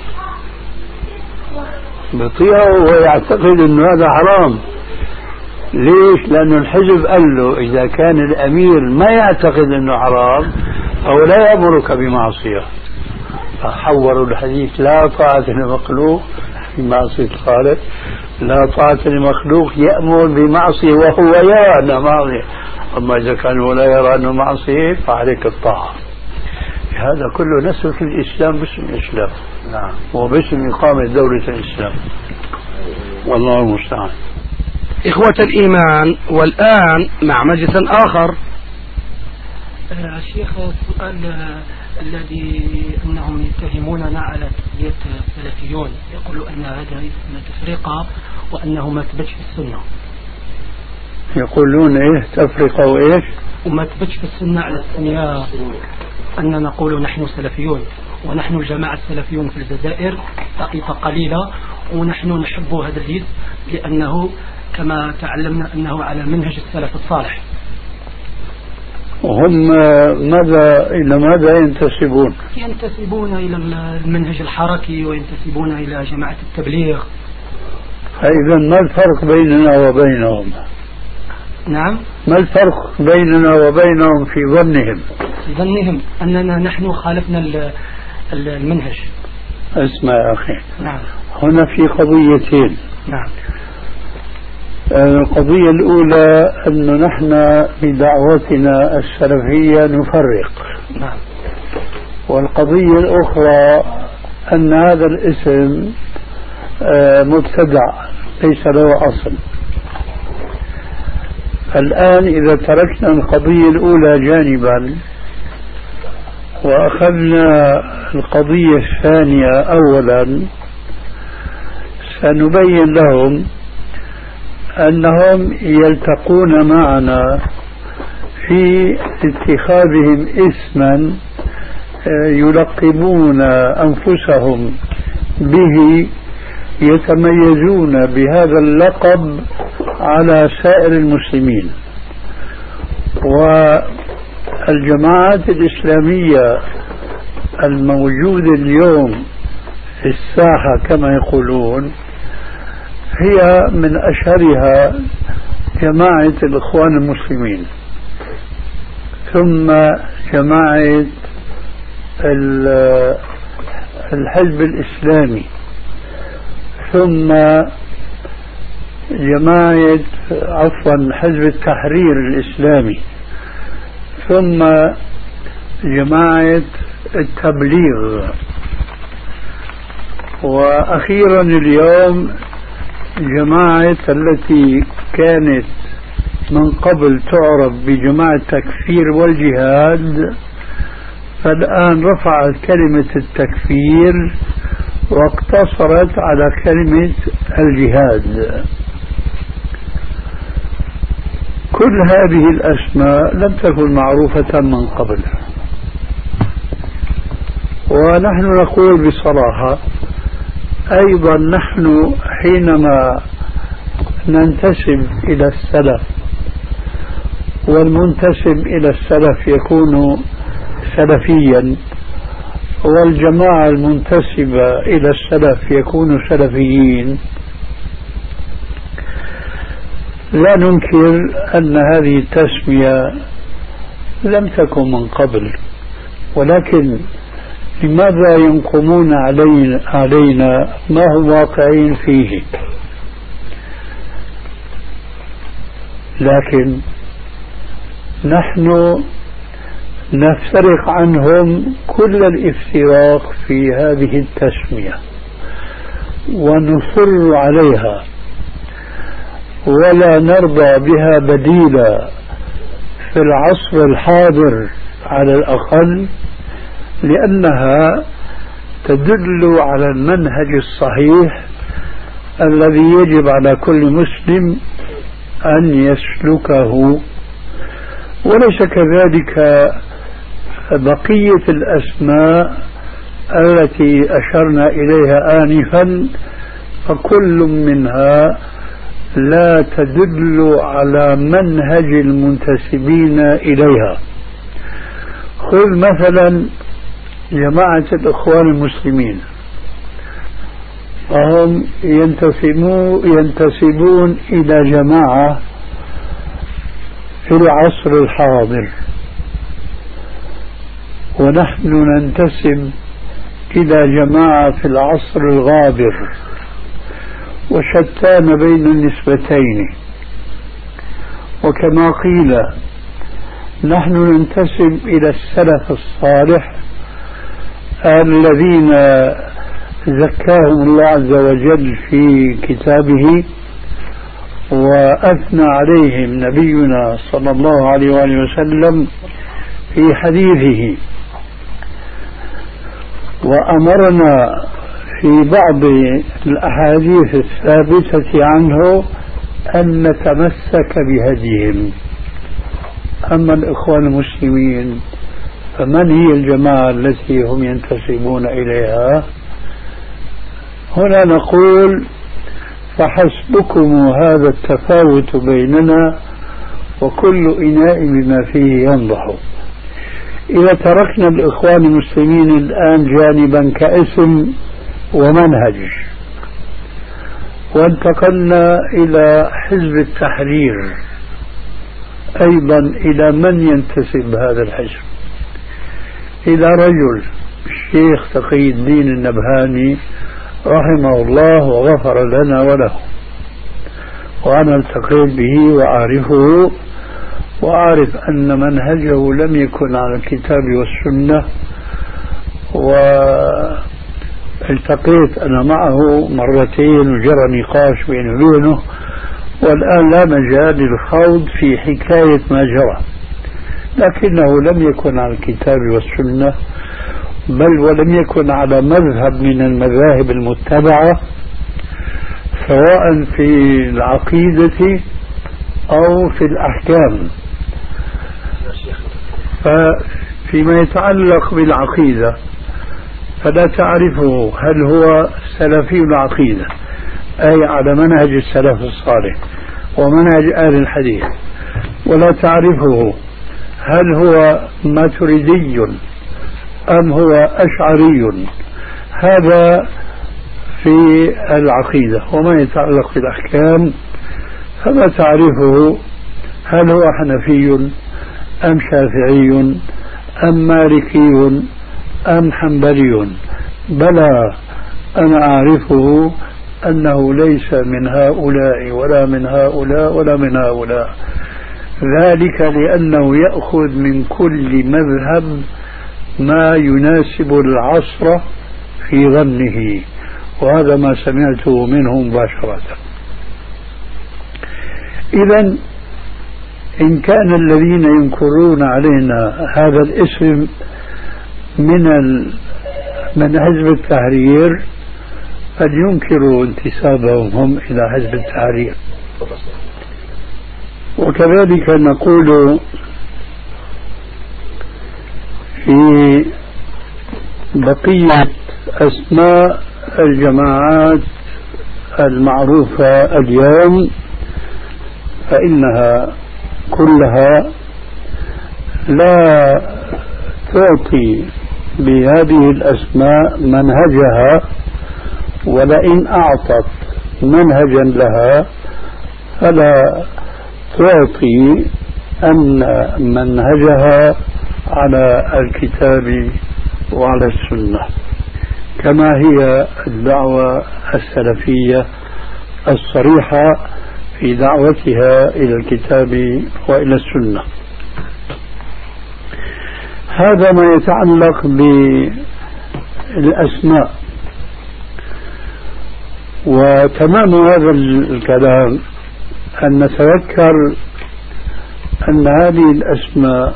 بطيئه ويعتقد أن هذا حرام. ليش؟ لأنه الحزب قال له إذا كان الأمير ما يعتقد أنه حرام أو لا يأمرك بمعصية، فحوروا الحديث لا طاعة لمخلوق في معصية الخالق، لا طاعة لمخلوق يأمر بمعصية وهو يرى أنه معصية، أما إذا كان هو لا يرى أنه معصية فعليك الطاعة. هذا كله نسل الإسلام باسم الإسلام، نعم، وباسم إقامة دولة الإسلام، والله المستعان. إخوة الإيمان، والآن مع مجلس آخر. الشيخ، السؤال الذي أنهم يتهموننا على تسمية السلفيون، يقولوا أن هذا اسم تفرقة وأنه ما ثبتش في السنة. يقولون إيه تفرقة وإيش؟ وما ثبتش في السنة على التسمية، أن نقول نحن سلفيون، ونحن الجماعة السلفيون في الجزائر طائفة قليلة، ونحن نحب هذا الاسم لأنه كما تعلمنا أنه على منهج السلف الصالح. وهم إلى ماذا ينتسبون؟ ينتسبون إلى المنهج الحركي، وينتسبون إلى جماعة التبليغ. فإذا ما الفرق بيننا وبينهم؟ نعم، ما الفرق بيننا وبينهم في ظنهم؟ في ظنهم أننا نحن خالفنا المنهج. اسمع يا أخي، نعم، هنا في قضيتين. نعم. القضية الأولى أن نحن بدعوتنا السلفية نفرق، نعم. والقضية الأخرى أن هذا الاسم مبتدع ليس له أصل. الآن إذا تركنا القضية الأولى جانبا وأخذنا القضية الثانية أولا، سنبين لهم أنهم يلتقون معنا في اتخاذهم اسما يلقبون أنفسهم به، يتميزون بهذا اللقب على سائر المسلمين. والجماعات الإسلامية الموجودة اليوم في الساحة كما يقولون هي من أشهرها جماعة الإخوان المسلمين، ثم جماعة الحزب الإسلامي، ثم حزب التحرير الإسلامي، ثم جماعة التبليغ، وأخيرا اليوم جماعة التي كانت من قبل تعرف بجماعة التكفير والجهاد، فالآن رفعت كلمة التكفير واقتصرت على كلمة الجهاد. كل هذه الأسماء لم تكن معروفة من قبل، ونحن نقول بصراحة أيضا نحن حينما ننتسب إلى السلف، والمنتسب إلى السلف يكون سلفيا، والجماعة المنتسبة إلى السلف يكونوا سلفيين، لا ننكر أن هذه التسمية لم تكن من قبل، ولكن لماذا ينقمون علينا ما هم واقعين فيه؟ لكن نحن نفترق عنهم كل الافتراق في هذه التسمية ونصر عليها، ولا نرضى بها بديلا في العصر الحاضر على الأقل، لأنها تدل على المنهج الصحيح الذي يجب على كل مسلم أن يسلكه، وليس كذلك بقية الأسماء التي أشرنا إليها آنفا، فكل منها لا تدل على منهج المنتسبين إليها. خذ مثلا جماعة الإخوان المسلمين، وهم ينتسبون إلى جماعة في العصر الحاضر، ونحن ننتسب إلى جماعة في العصر الغابر، وشتان بين النسبتين. وكما قيل نحن ننتسب إلى السلف الصالح الذين زكاهم الله عز وجل في كتابه وأثنى عليهم نبينا صلى الله عليه وآله وسلم في حديثه، وأمرنا في بعض الأحاديث الثابتة عنه أن نتمسك بهديهم. أما الإخوان المسلمين فمن هي الجماعة التي هم ينتسبون إليها؟ هنا نقول فحسبكم هذا التفاوت بيننا وكل إناء بما فيه ينضح. إذا تركنا الإخوان المسلمين الآن جانبا كاسم ومنهج، وانتقلنا إلى حزب التحرير، أيضا إلى من ينتسب هذا الحزب؟ إلى رجل الشيخ تقي الدين النبهاني رحمه الله وغفر لنا وله، وأنا التقيت به وأعرفه، وأعرف أن منهجه لم يكن على الكتاب والسنة، والتقيت أنا معه مرتين وجرى نقاش بيني وبينه، والآن لا مجال للخوض في حكاية ما جرى، لكنه لم يكن على الكتاب والسنة، بل ولم يكن على مذهب من المذاهب المتبعة سواء في العقيدة أو في الأحكام. فيما يتعلق بالعقيدة فلا تعرفه هل هو سلفي العقيدة أي على منهج السلف الصالح ومنهج أهل الحديث، ولا تعرفه هل هو ماتريدي أم هو أشعري، هذا في العقيدة. وما يتعلق بالأحكام فما تعرفه هل هو حنفي أم شافعي أم مالكي أم حنبلي. بلى أنا أعرفه أنه ليس من هؤلاء ولا من هؤلاء ولا من هؤلاء، ذلك لأنه يأخذ من كل مذهب ما يناسب العصر في ظنه، وهذا ما سمعته منه مباشرة. إذن إن كان الذين ينكرون علينا هذا الاسم من حزب التحرير فلينكروا انتسابهم هم إلى حزب التحرير. وكذلك نقول في بقية أسماء الجماعات المعروفة اليوم فإنها كلها لا تعطي بهذه الأسماء منهجها، ولئن أعطت منهجا لها فلا تعطي أن منهجها على الكتاب وعلى السنة، كما هي الدعوة السلفية الصريحة في دعوتها إلى الكتاب وإلى السنة. هذا ما يتعلق بالأسماء. وتمام هذا الكلام أن نتذكر أن هذه الأسماء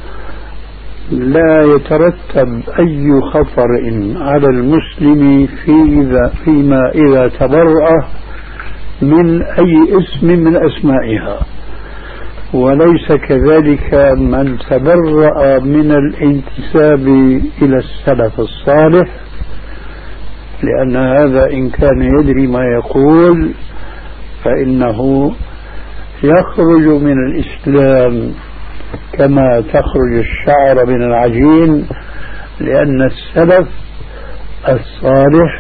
لا يترتب أي خطر على المسلم فيما إذا تبرأ من أي اسم من أسمائها، وليس كذلك من تبرأ من الانتساب إلى السلف الصالح، لأن هذا إن كان يدري ما يقول فإنه يخرج من الإسلام كما تخرج الشعر من العجين، لأن السلف الصالح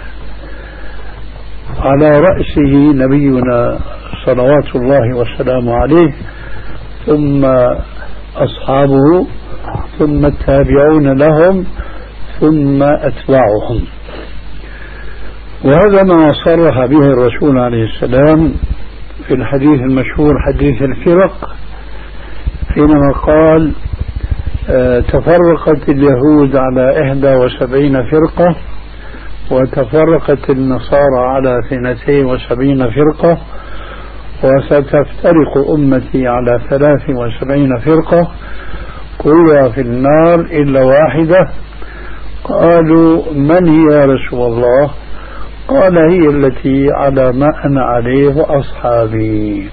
على رأسه نبينا صلوات الله وسلامه عليه ثم أصحابه ثم التابعون لهم ثم أتباعهم. وهذا ما صرح به الرسول عليه السلام في الحديث المشهور حديث الفرق، حينما قال تفرقت اليهود على 71 فرقة وتفرقت النصارى على 72 فرقة وستفترق أمتي على 73 فرقة كلها في النار إلا واحدة. قالوا من هي يا رسول الله؟ قال هي التي على ما أنا عليه وأصحابي.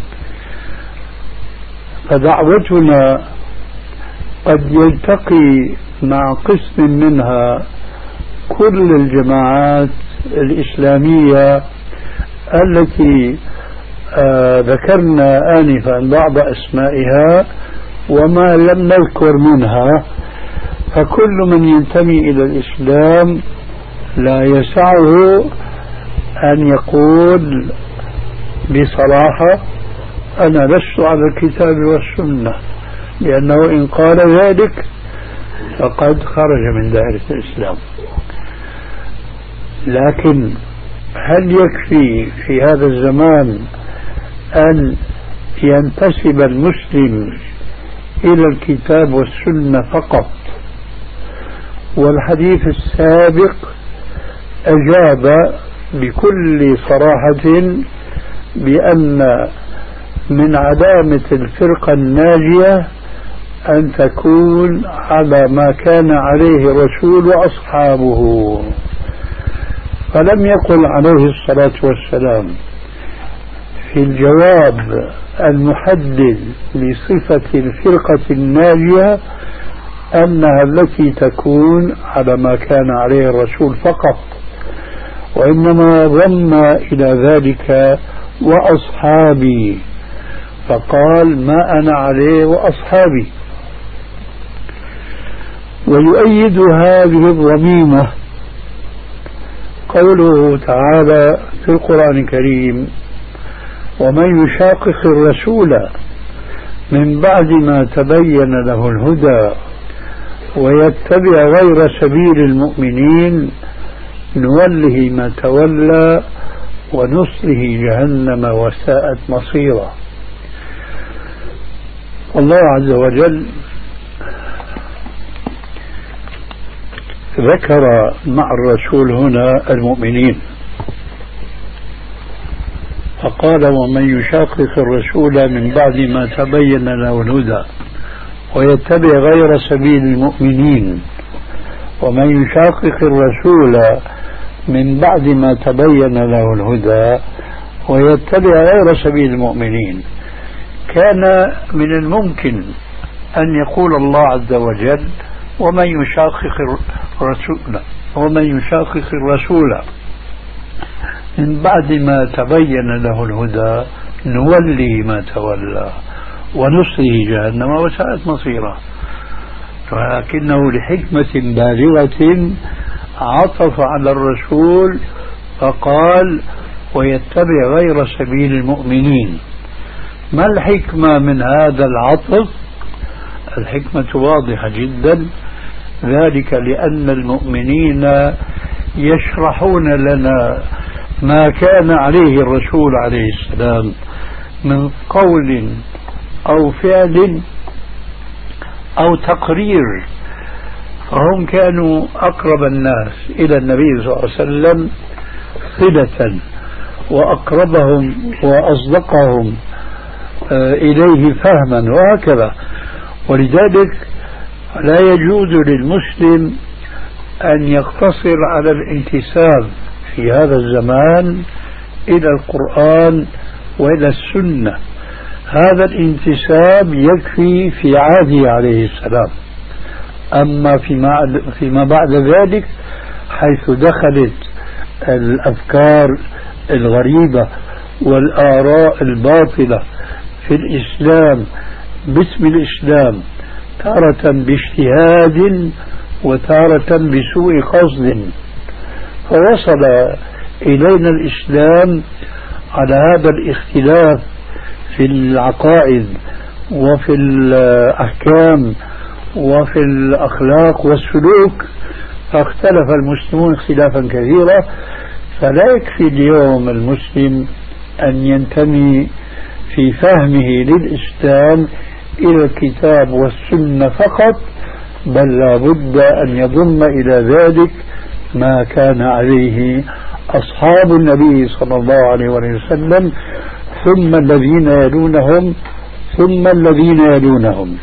فدعوتنا قد يلتقي مع قسم منها كل الجماعات الإسلامية التي ذكرنا آنفا بعض أسمائها وما لم نذكر منها، فكل من ينتمي إلى الإسلام لا يسعه أن يقول بصراحة أنا لست على الكتاب والسنة، لأنه إن قال ذلك فقد خرج من دائرة الإسلام. لكن هل يكفي في هذا الزمان أن ينتسب المسلم إلى الكتاب والسنة فقط؟ والحديث السابق أجاب بكل صراحة بأن من علامة الفرقة الناجية أن تكون على ما كان عليه الرسول وأصحابه. فلم يقل عليه الصلاة والسلام في الجواب المحدد لصفة الفرقة الناجية أنها التي تكون على ما كان عليه الرسول فقط، وإنما ضم إلى ذلك وأصحابي، فقال ما أنا عليه وأصحابي. ويؤيد هذه الضميمة قوله تعالى في القرآن الكريم ومن يشاقق الرسول من بعد ما تبين له الهدى ويتبع غير سبيل المؤمنين نوله ما تولى ونصله جهنم وساءت مصيرا. الله عز وجل ذكر مع الرسول هنا المؤمنين فقال ومن يشاقق الرسول من بعد ما تبين له الهدى ويتبع غير سبيل المؤمنين. ومن يشاقق الرسول من بعد ما تبين له الهدى ويتبع غير سبيل المؤمنين، كان من الممكن أن يقول الله عز وجل ومن يشاقق الرسول من بعد ما تبين له الهدى نولي ما تولى ونصله جهنم وساءت مصيره. ولكنه لحكمة بالغة عطف على الرسول فقال ويتبع غير سبيل المؤمنين. ما الحكمة من هذا العطف؟ الحكمة واضحة جدا، ذلك لأن المؤمنين يشرحون لنا ما كان عليه الرسول عليه السلام من قول أو فعل أو تقرير، فهم كانوا أقرب الناس إلى النبي صلى الله عليه وسلم صلة وأقربهم وأصدقهم إليه فهما وهكذا. ولذلك لا يجوز للمسلم أن يقتصر على الانتساب في هذا الزمان إلى القرآن وإلى السنة. هذا الانتساب يكفي في عهده عليه السلام، أما فيما بعد ذلك حيث دخلت الأفكار الغريبة والآراء الباطلة في الإسلام باسم الإسلام، تارة باجتهاد وتارة بسوء قصد، فوصل إلينا الإسلام على هذا الاختلاف في العقائد وفي الأحكام وفي الأخلاق والسلوك، فاختلف المسلمون اختلافا كثيرا. فلا يكفي اليوم المسلم أن ينتمي في فهمه للإسلام إلى الكتاب والسنة فقط، بل لا بد أن يضم إلى ذلك ما كان عليه أصحاب النبي صلى الله عليه وسلم، ثم الذين يلونهم ثم الذين يلونهم.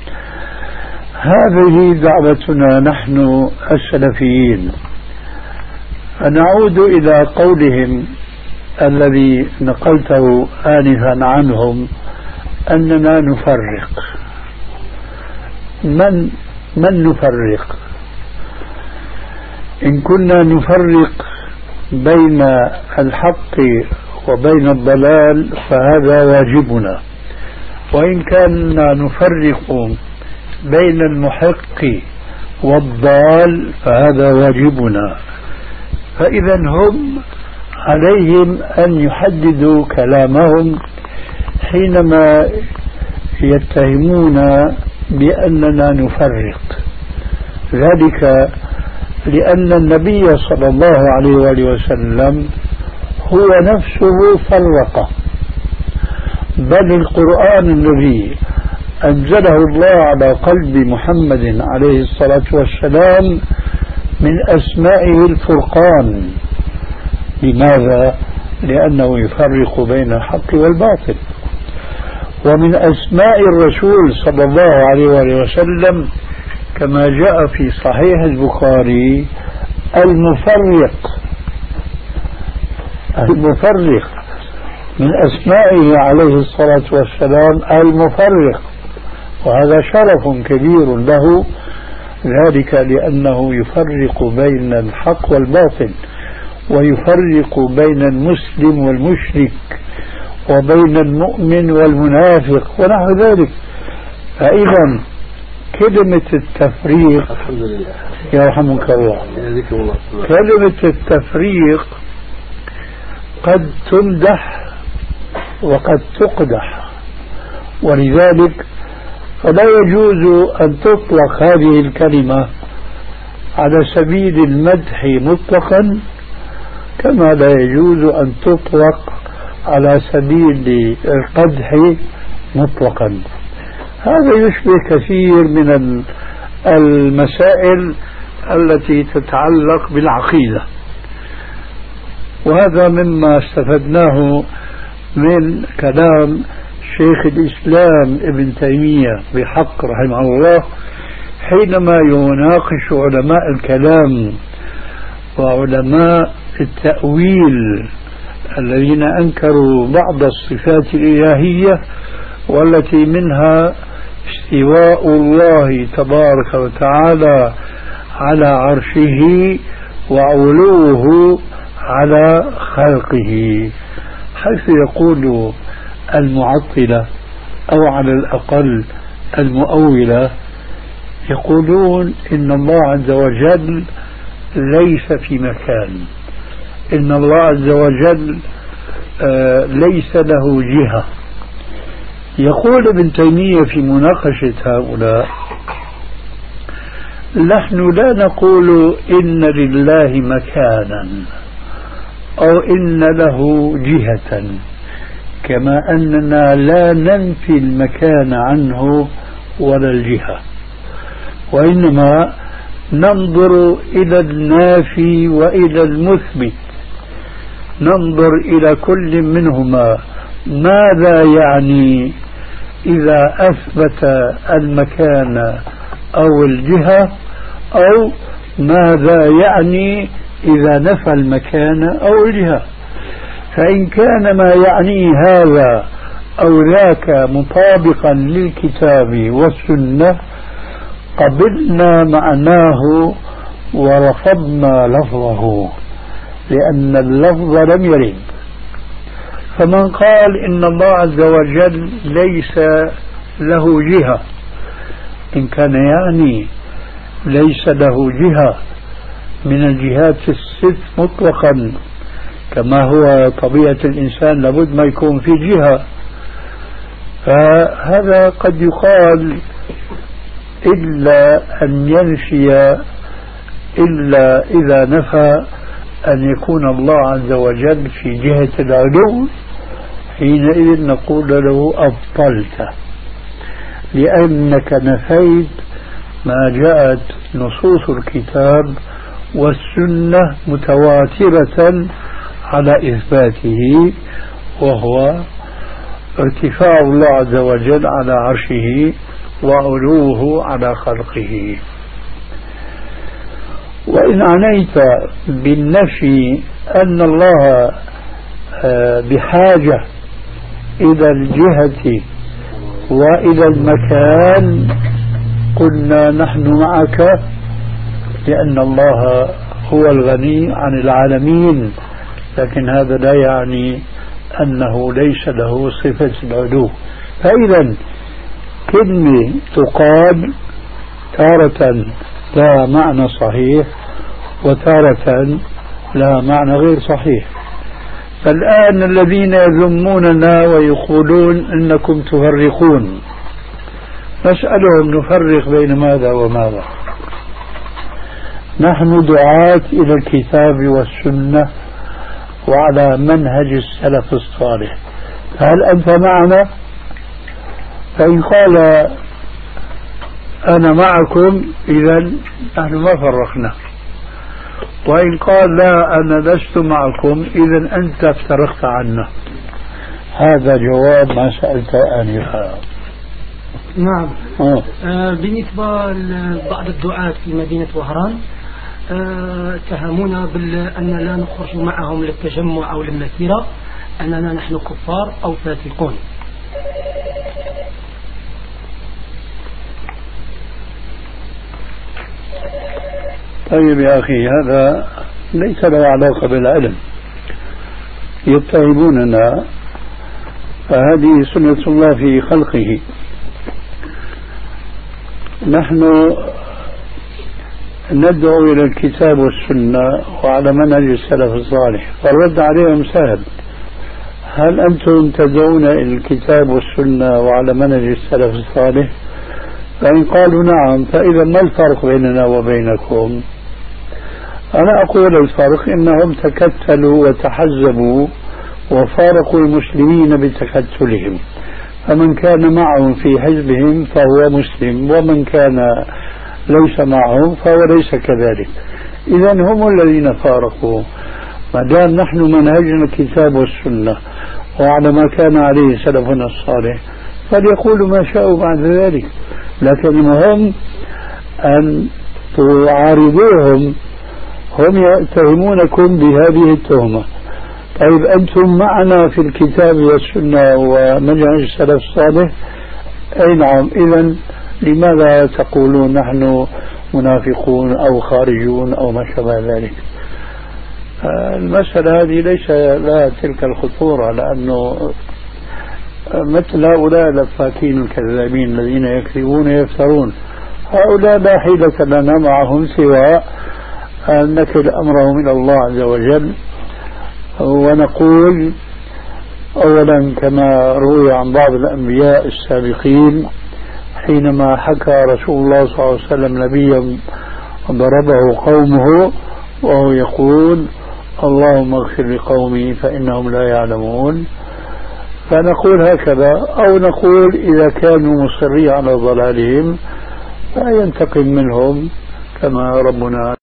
هذه دعوتنا نحن السلفيين. فنعود إلى قولهم الذي نقلته آنفا عنهم أننا نفرق. من نفرق؟ إن كنا نفرق بين الحق وبين الضلال فهذا واجبنا، وإن كنا نفرق بين المحق والضال فهذا واجبنا. فإذا هم عليهم أن يحددوا كلامهم حينما يتهمون بأننا نفرق، ذلك لأن النبي صلى الله عليه وآله وسلم هو نفسه فرق، بل القرآن الذي أنزله الله على قلب محمد عليه الصلاة والسلام من أسمائه الفرقان. لماذا؟ لأنه يفرق بين الحق والباطل. ومن أسماء الرسول صلى الله عليه وآله وسلم كما جاء في صحيح البخاري المفرق. المفرق من أسمائه عليه الصلاة والسلام المفرق، وهذا شرف كبير له، ذلك لأنه يفرق بين الحق والباطل، ويفرق بين المسلم والمشرك، وبين المؤمن والمنافق ونحو ذلك. فإذا كلمة التفريق، يرحمك الله، كلمة التفريق قد تمدح وقد تقدح، ولذلك فلا يجوز أن تطلق هذه الكلمة على سبيل المدح مطلقا، كما لا يجوز أن تطلق على سبيل القدح مطلقا. هذا يشبه كثير من المسائل التي تتعلق بالعقيدة، وهذا مما استفدناه من كلام شيخ الإسلام ابن تيمية بحق رحمه الله حينما يناقش علماء الكلام وعلماء التأويل الذين أنكروا بعض الصفات الإلهية، والتي منها استواء الله تبارك وتعالى على عرشه وعلوه على خلقه، حيث يقول المعطلة أو على الأقل المؤولة يقولون إن الله عز وجل ليس في مكان، إن الله عز وجل ليس له جهة. يقول ابن تيمية في مناقشة هؤلاء: نحن لا نقول إن لله مكانا أو إن له جهة، كما أننا لا ننفي المكان عنه ولا الجهة، وإنما ننظر إلى النافي وإلى المثبت، ننظر إلى كل منهما ماذا يعني إذا أثبت المكان أو الجهة، أو ماذا يعني إذا نفى المكان أو الجهة. فإن كان ما يعني هذا أو ذاك مطابقا للكتاب والسنة قبلنا معناه ورفضنا لفظه، لأن اللفظ لم يرد. فمن قال إن الله عز وجل ليس له جهة، إن كان يعني ليس له جهة من الجهات الست مطلقا، كما هو طبيعة الإنسان لابد ما يكون في جهة، فهذا قد يقال إلا أن ينفي، إلا إذا نفى أن يكون الله عز وجل في جهة العلو، حينئذ نقول له أبطلت، لأنك نفيت ما جاءت نصوص الكتاب والسنة متواترة على إثباته، وهو ارتفاع الله عز وجل على عرشه وعلوه على خلقه. وإن عنيت بالنفي أن الله بحاجة إلى الجهة وإلى المكان، قلنا نحن معك، لأن الله هو الغني عن العالمين، لكن هذا لا يعني أنه ليس له صفة العلو. فإذا كلمة تقال تارة لها معنى صحيح وتارة لها معنى غير صحيح. فالآن الذين يذموننا ويقولون إنكم تفرقون، نسألهم نفرق بين ماذا وماذا؟ نحن دعاة إلى الكتاب والسنة وعلى منهج السلف الصالح، هل أنت معنا؟ فإن قال أنا معكم إذا نحن ما فرقنا، وإن قال لا أنا لست معكم إذا أنت افترقت عنا. هذا جواب ما سألت آنفا. نعم. بالنسبة لبعض الدعاة في مدينة وهران اتهمونا بأن لا نخرج معهم للتجمع أو للمسيرة، أننا نحن كفار أو فاسقون. طيب يا أخي، هذا ليس له علاقة بالعلم، يتهموننا، فهذه سنة الله في خلقه. نحن ندعو إلى الكتاب والسنة وعلى منهج السلف الصالح، فالرد عليهم سهل: هل أنتم تدعون إلى الكتاب والسنة وعلى منهج السلف الصالح؟ فإن قالوا نعم، فإذا ما الفرق بيننا وبينكم؟ أنا أقول الفرق إنهم تكتلوا وتحزبوا وفارقوا المسلمين بتكتلهم، فمن كان معهم في حزبهم فهو مسلم، ومن كان ليس معهم فهو ليس كذلك. إذا هم الذين فارقوا. ما دام نحن منهجنا الكتاب والسنة وعلى ما كان عليه سلفنا الصالح فليقولوا ما شاءوا بعد ذلك، لكن المهم أن تعارضوهم. هم يتهمونكم بهذه التهمة. طيب أنتم معنا في الكتاب والسنة ومنهج السلف الصالح؟ أي نعم. إذن لماذا تقولون نحن منافقون أو خارجون أو ما شابه ذلك؟ المسألة هذه ليس لها تلك الخطورة، لأنه مثل هؤلاء الأفاكين الكذابين الذين يكذبون ويفترون، هؤلاء لا حيلة لنا معهم سوى أن نكل أمرهم إلى الله عز وجل، ونقول أولا كما روي عن بعض الأنبياء السابقين حينما حكى رسول الله صلى الله عليه وسلم نبيا ضربه قومه وهو يقول: اللهم اغفر لقومي فإنهم لا يعلمون. فنقول هكذا، أو نقول إذا كانوا مصرين على ضلالهم فينتقم منهم كما ربنا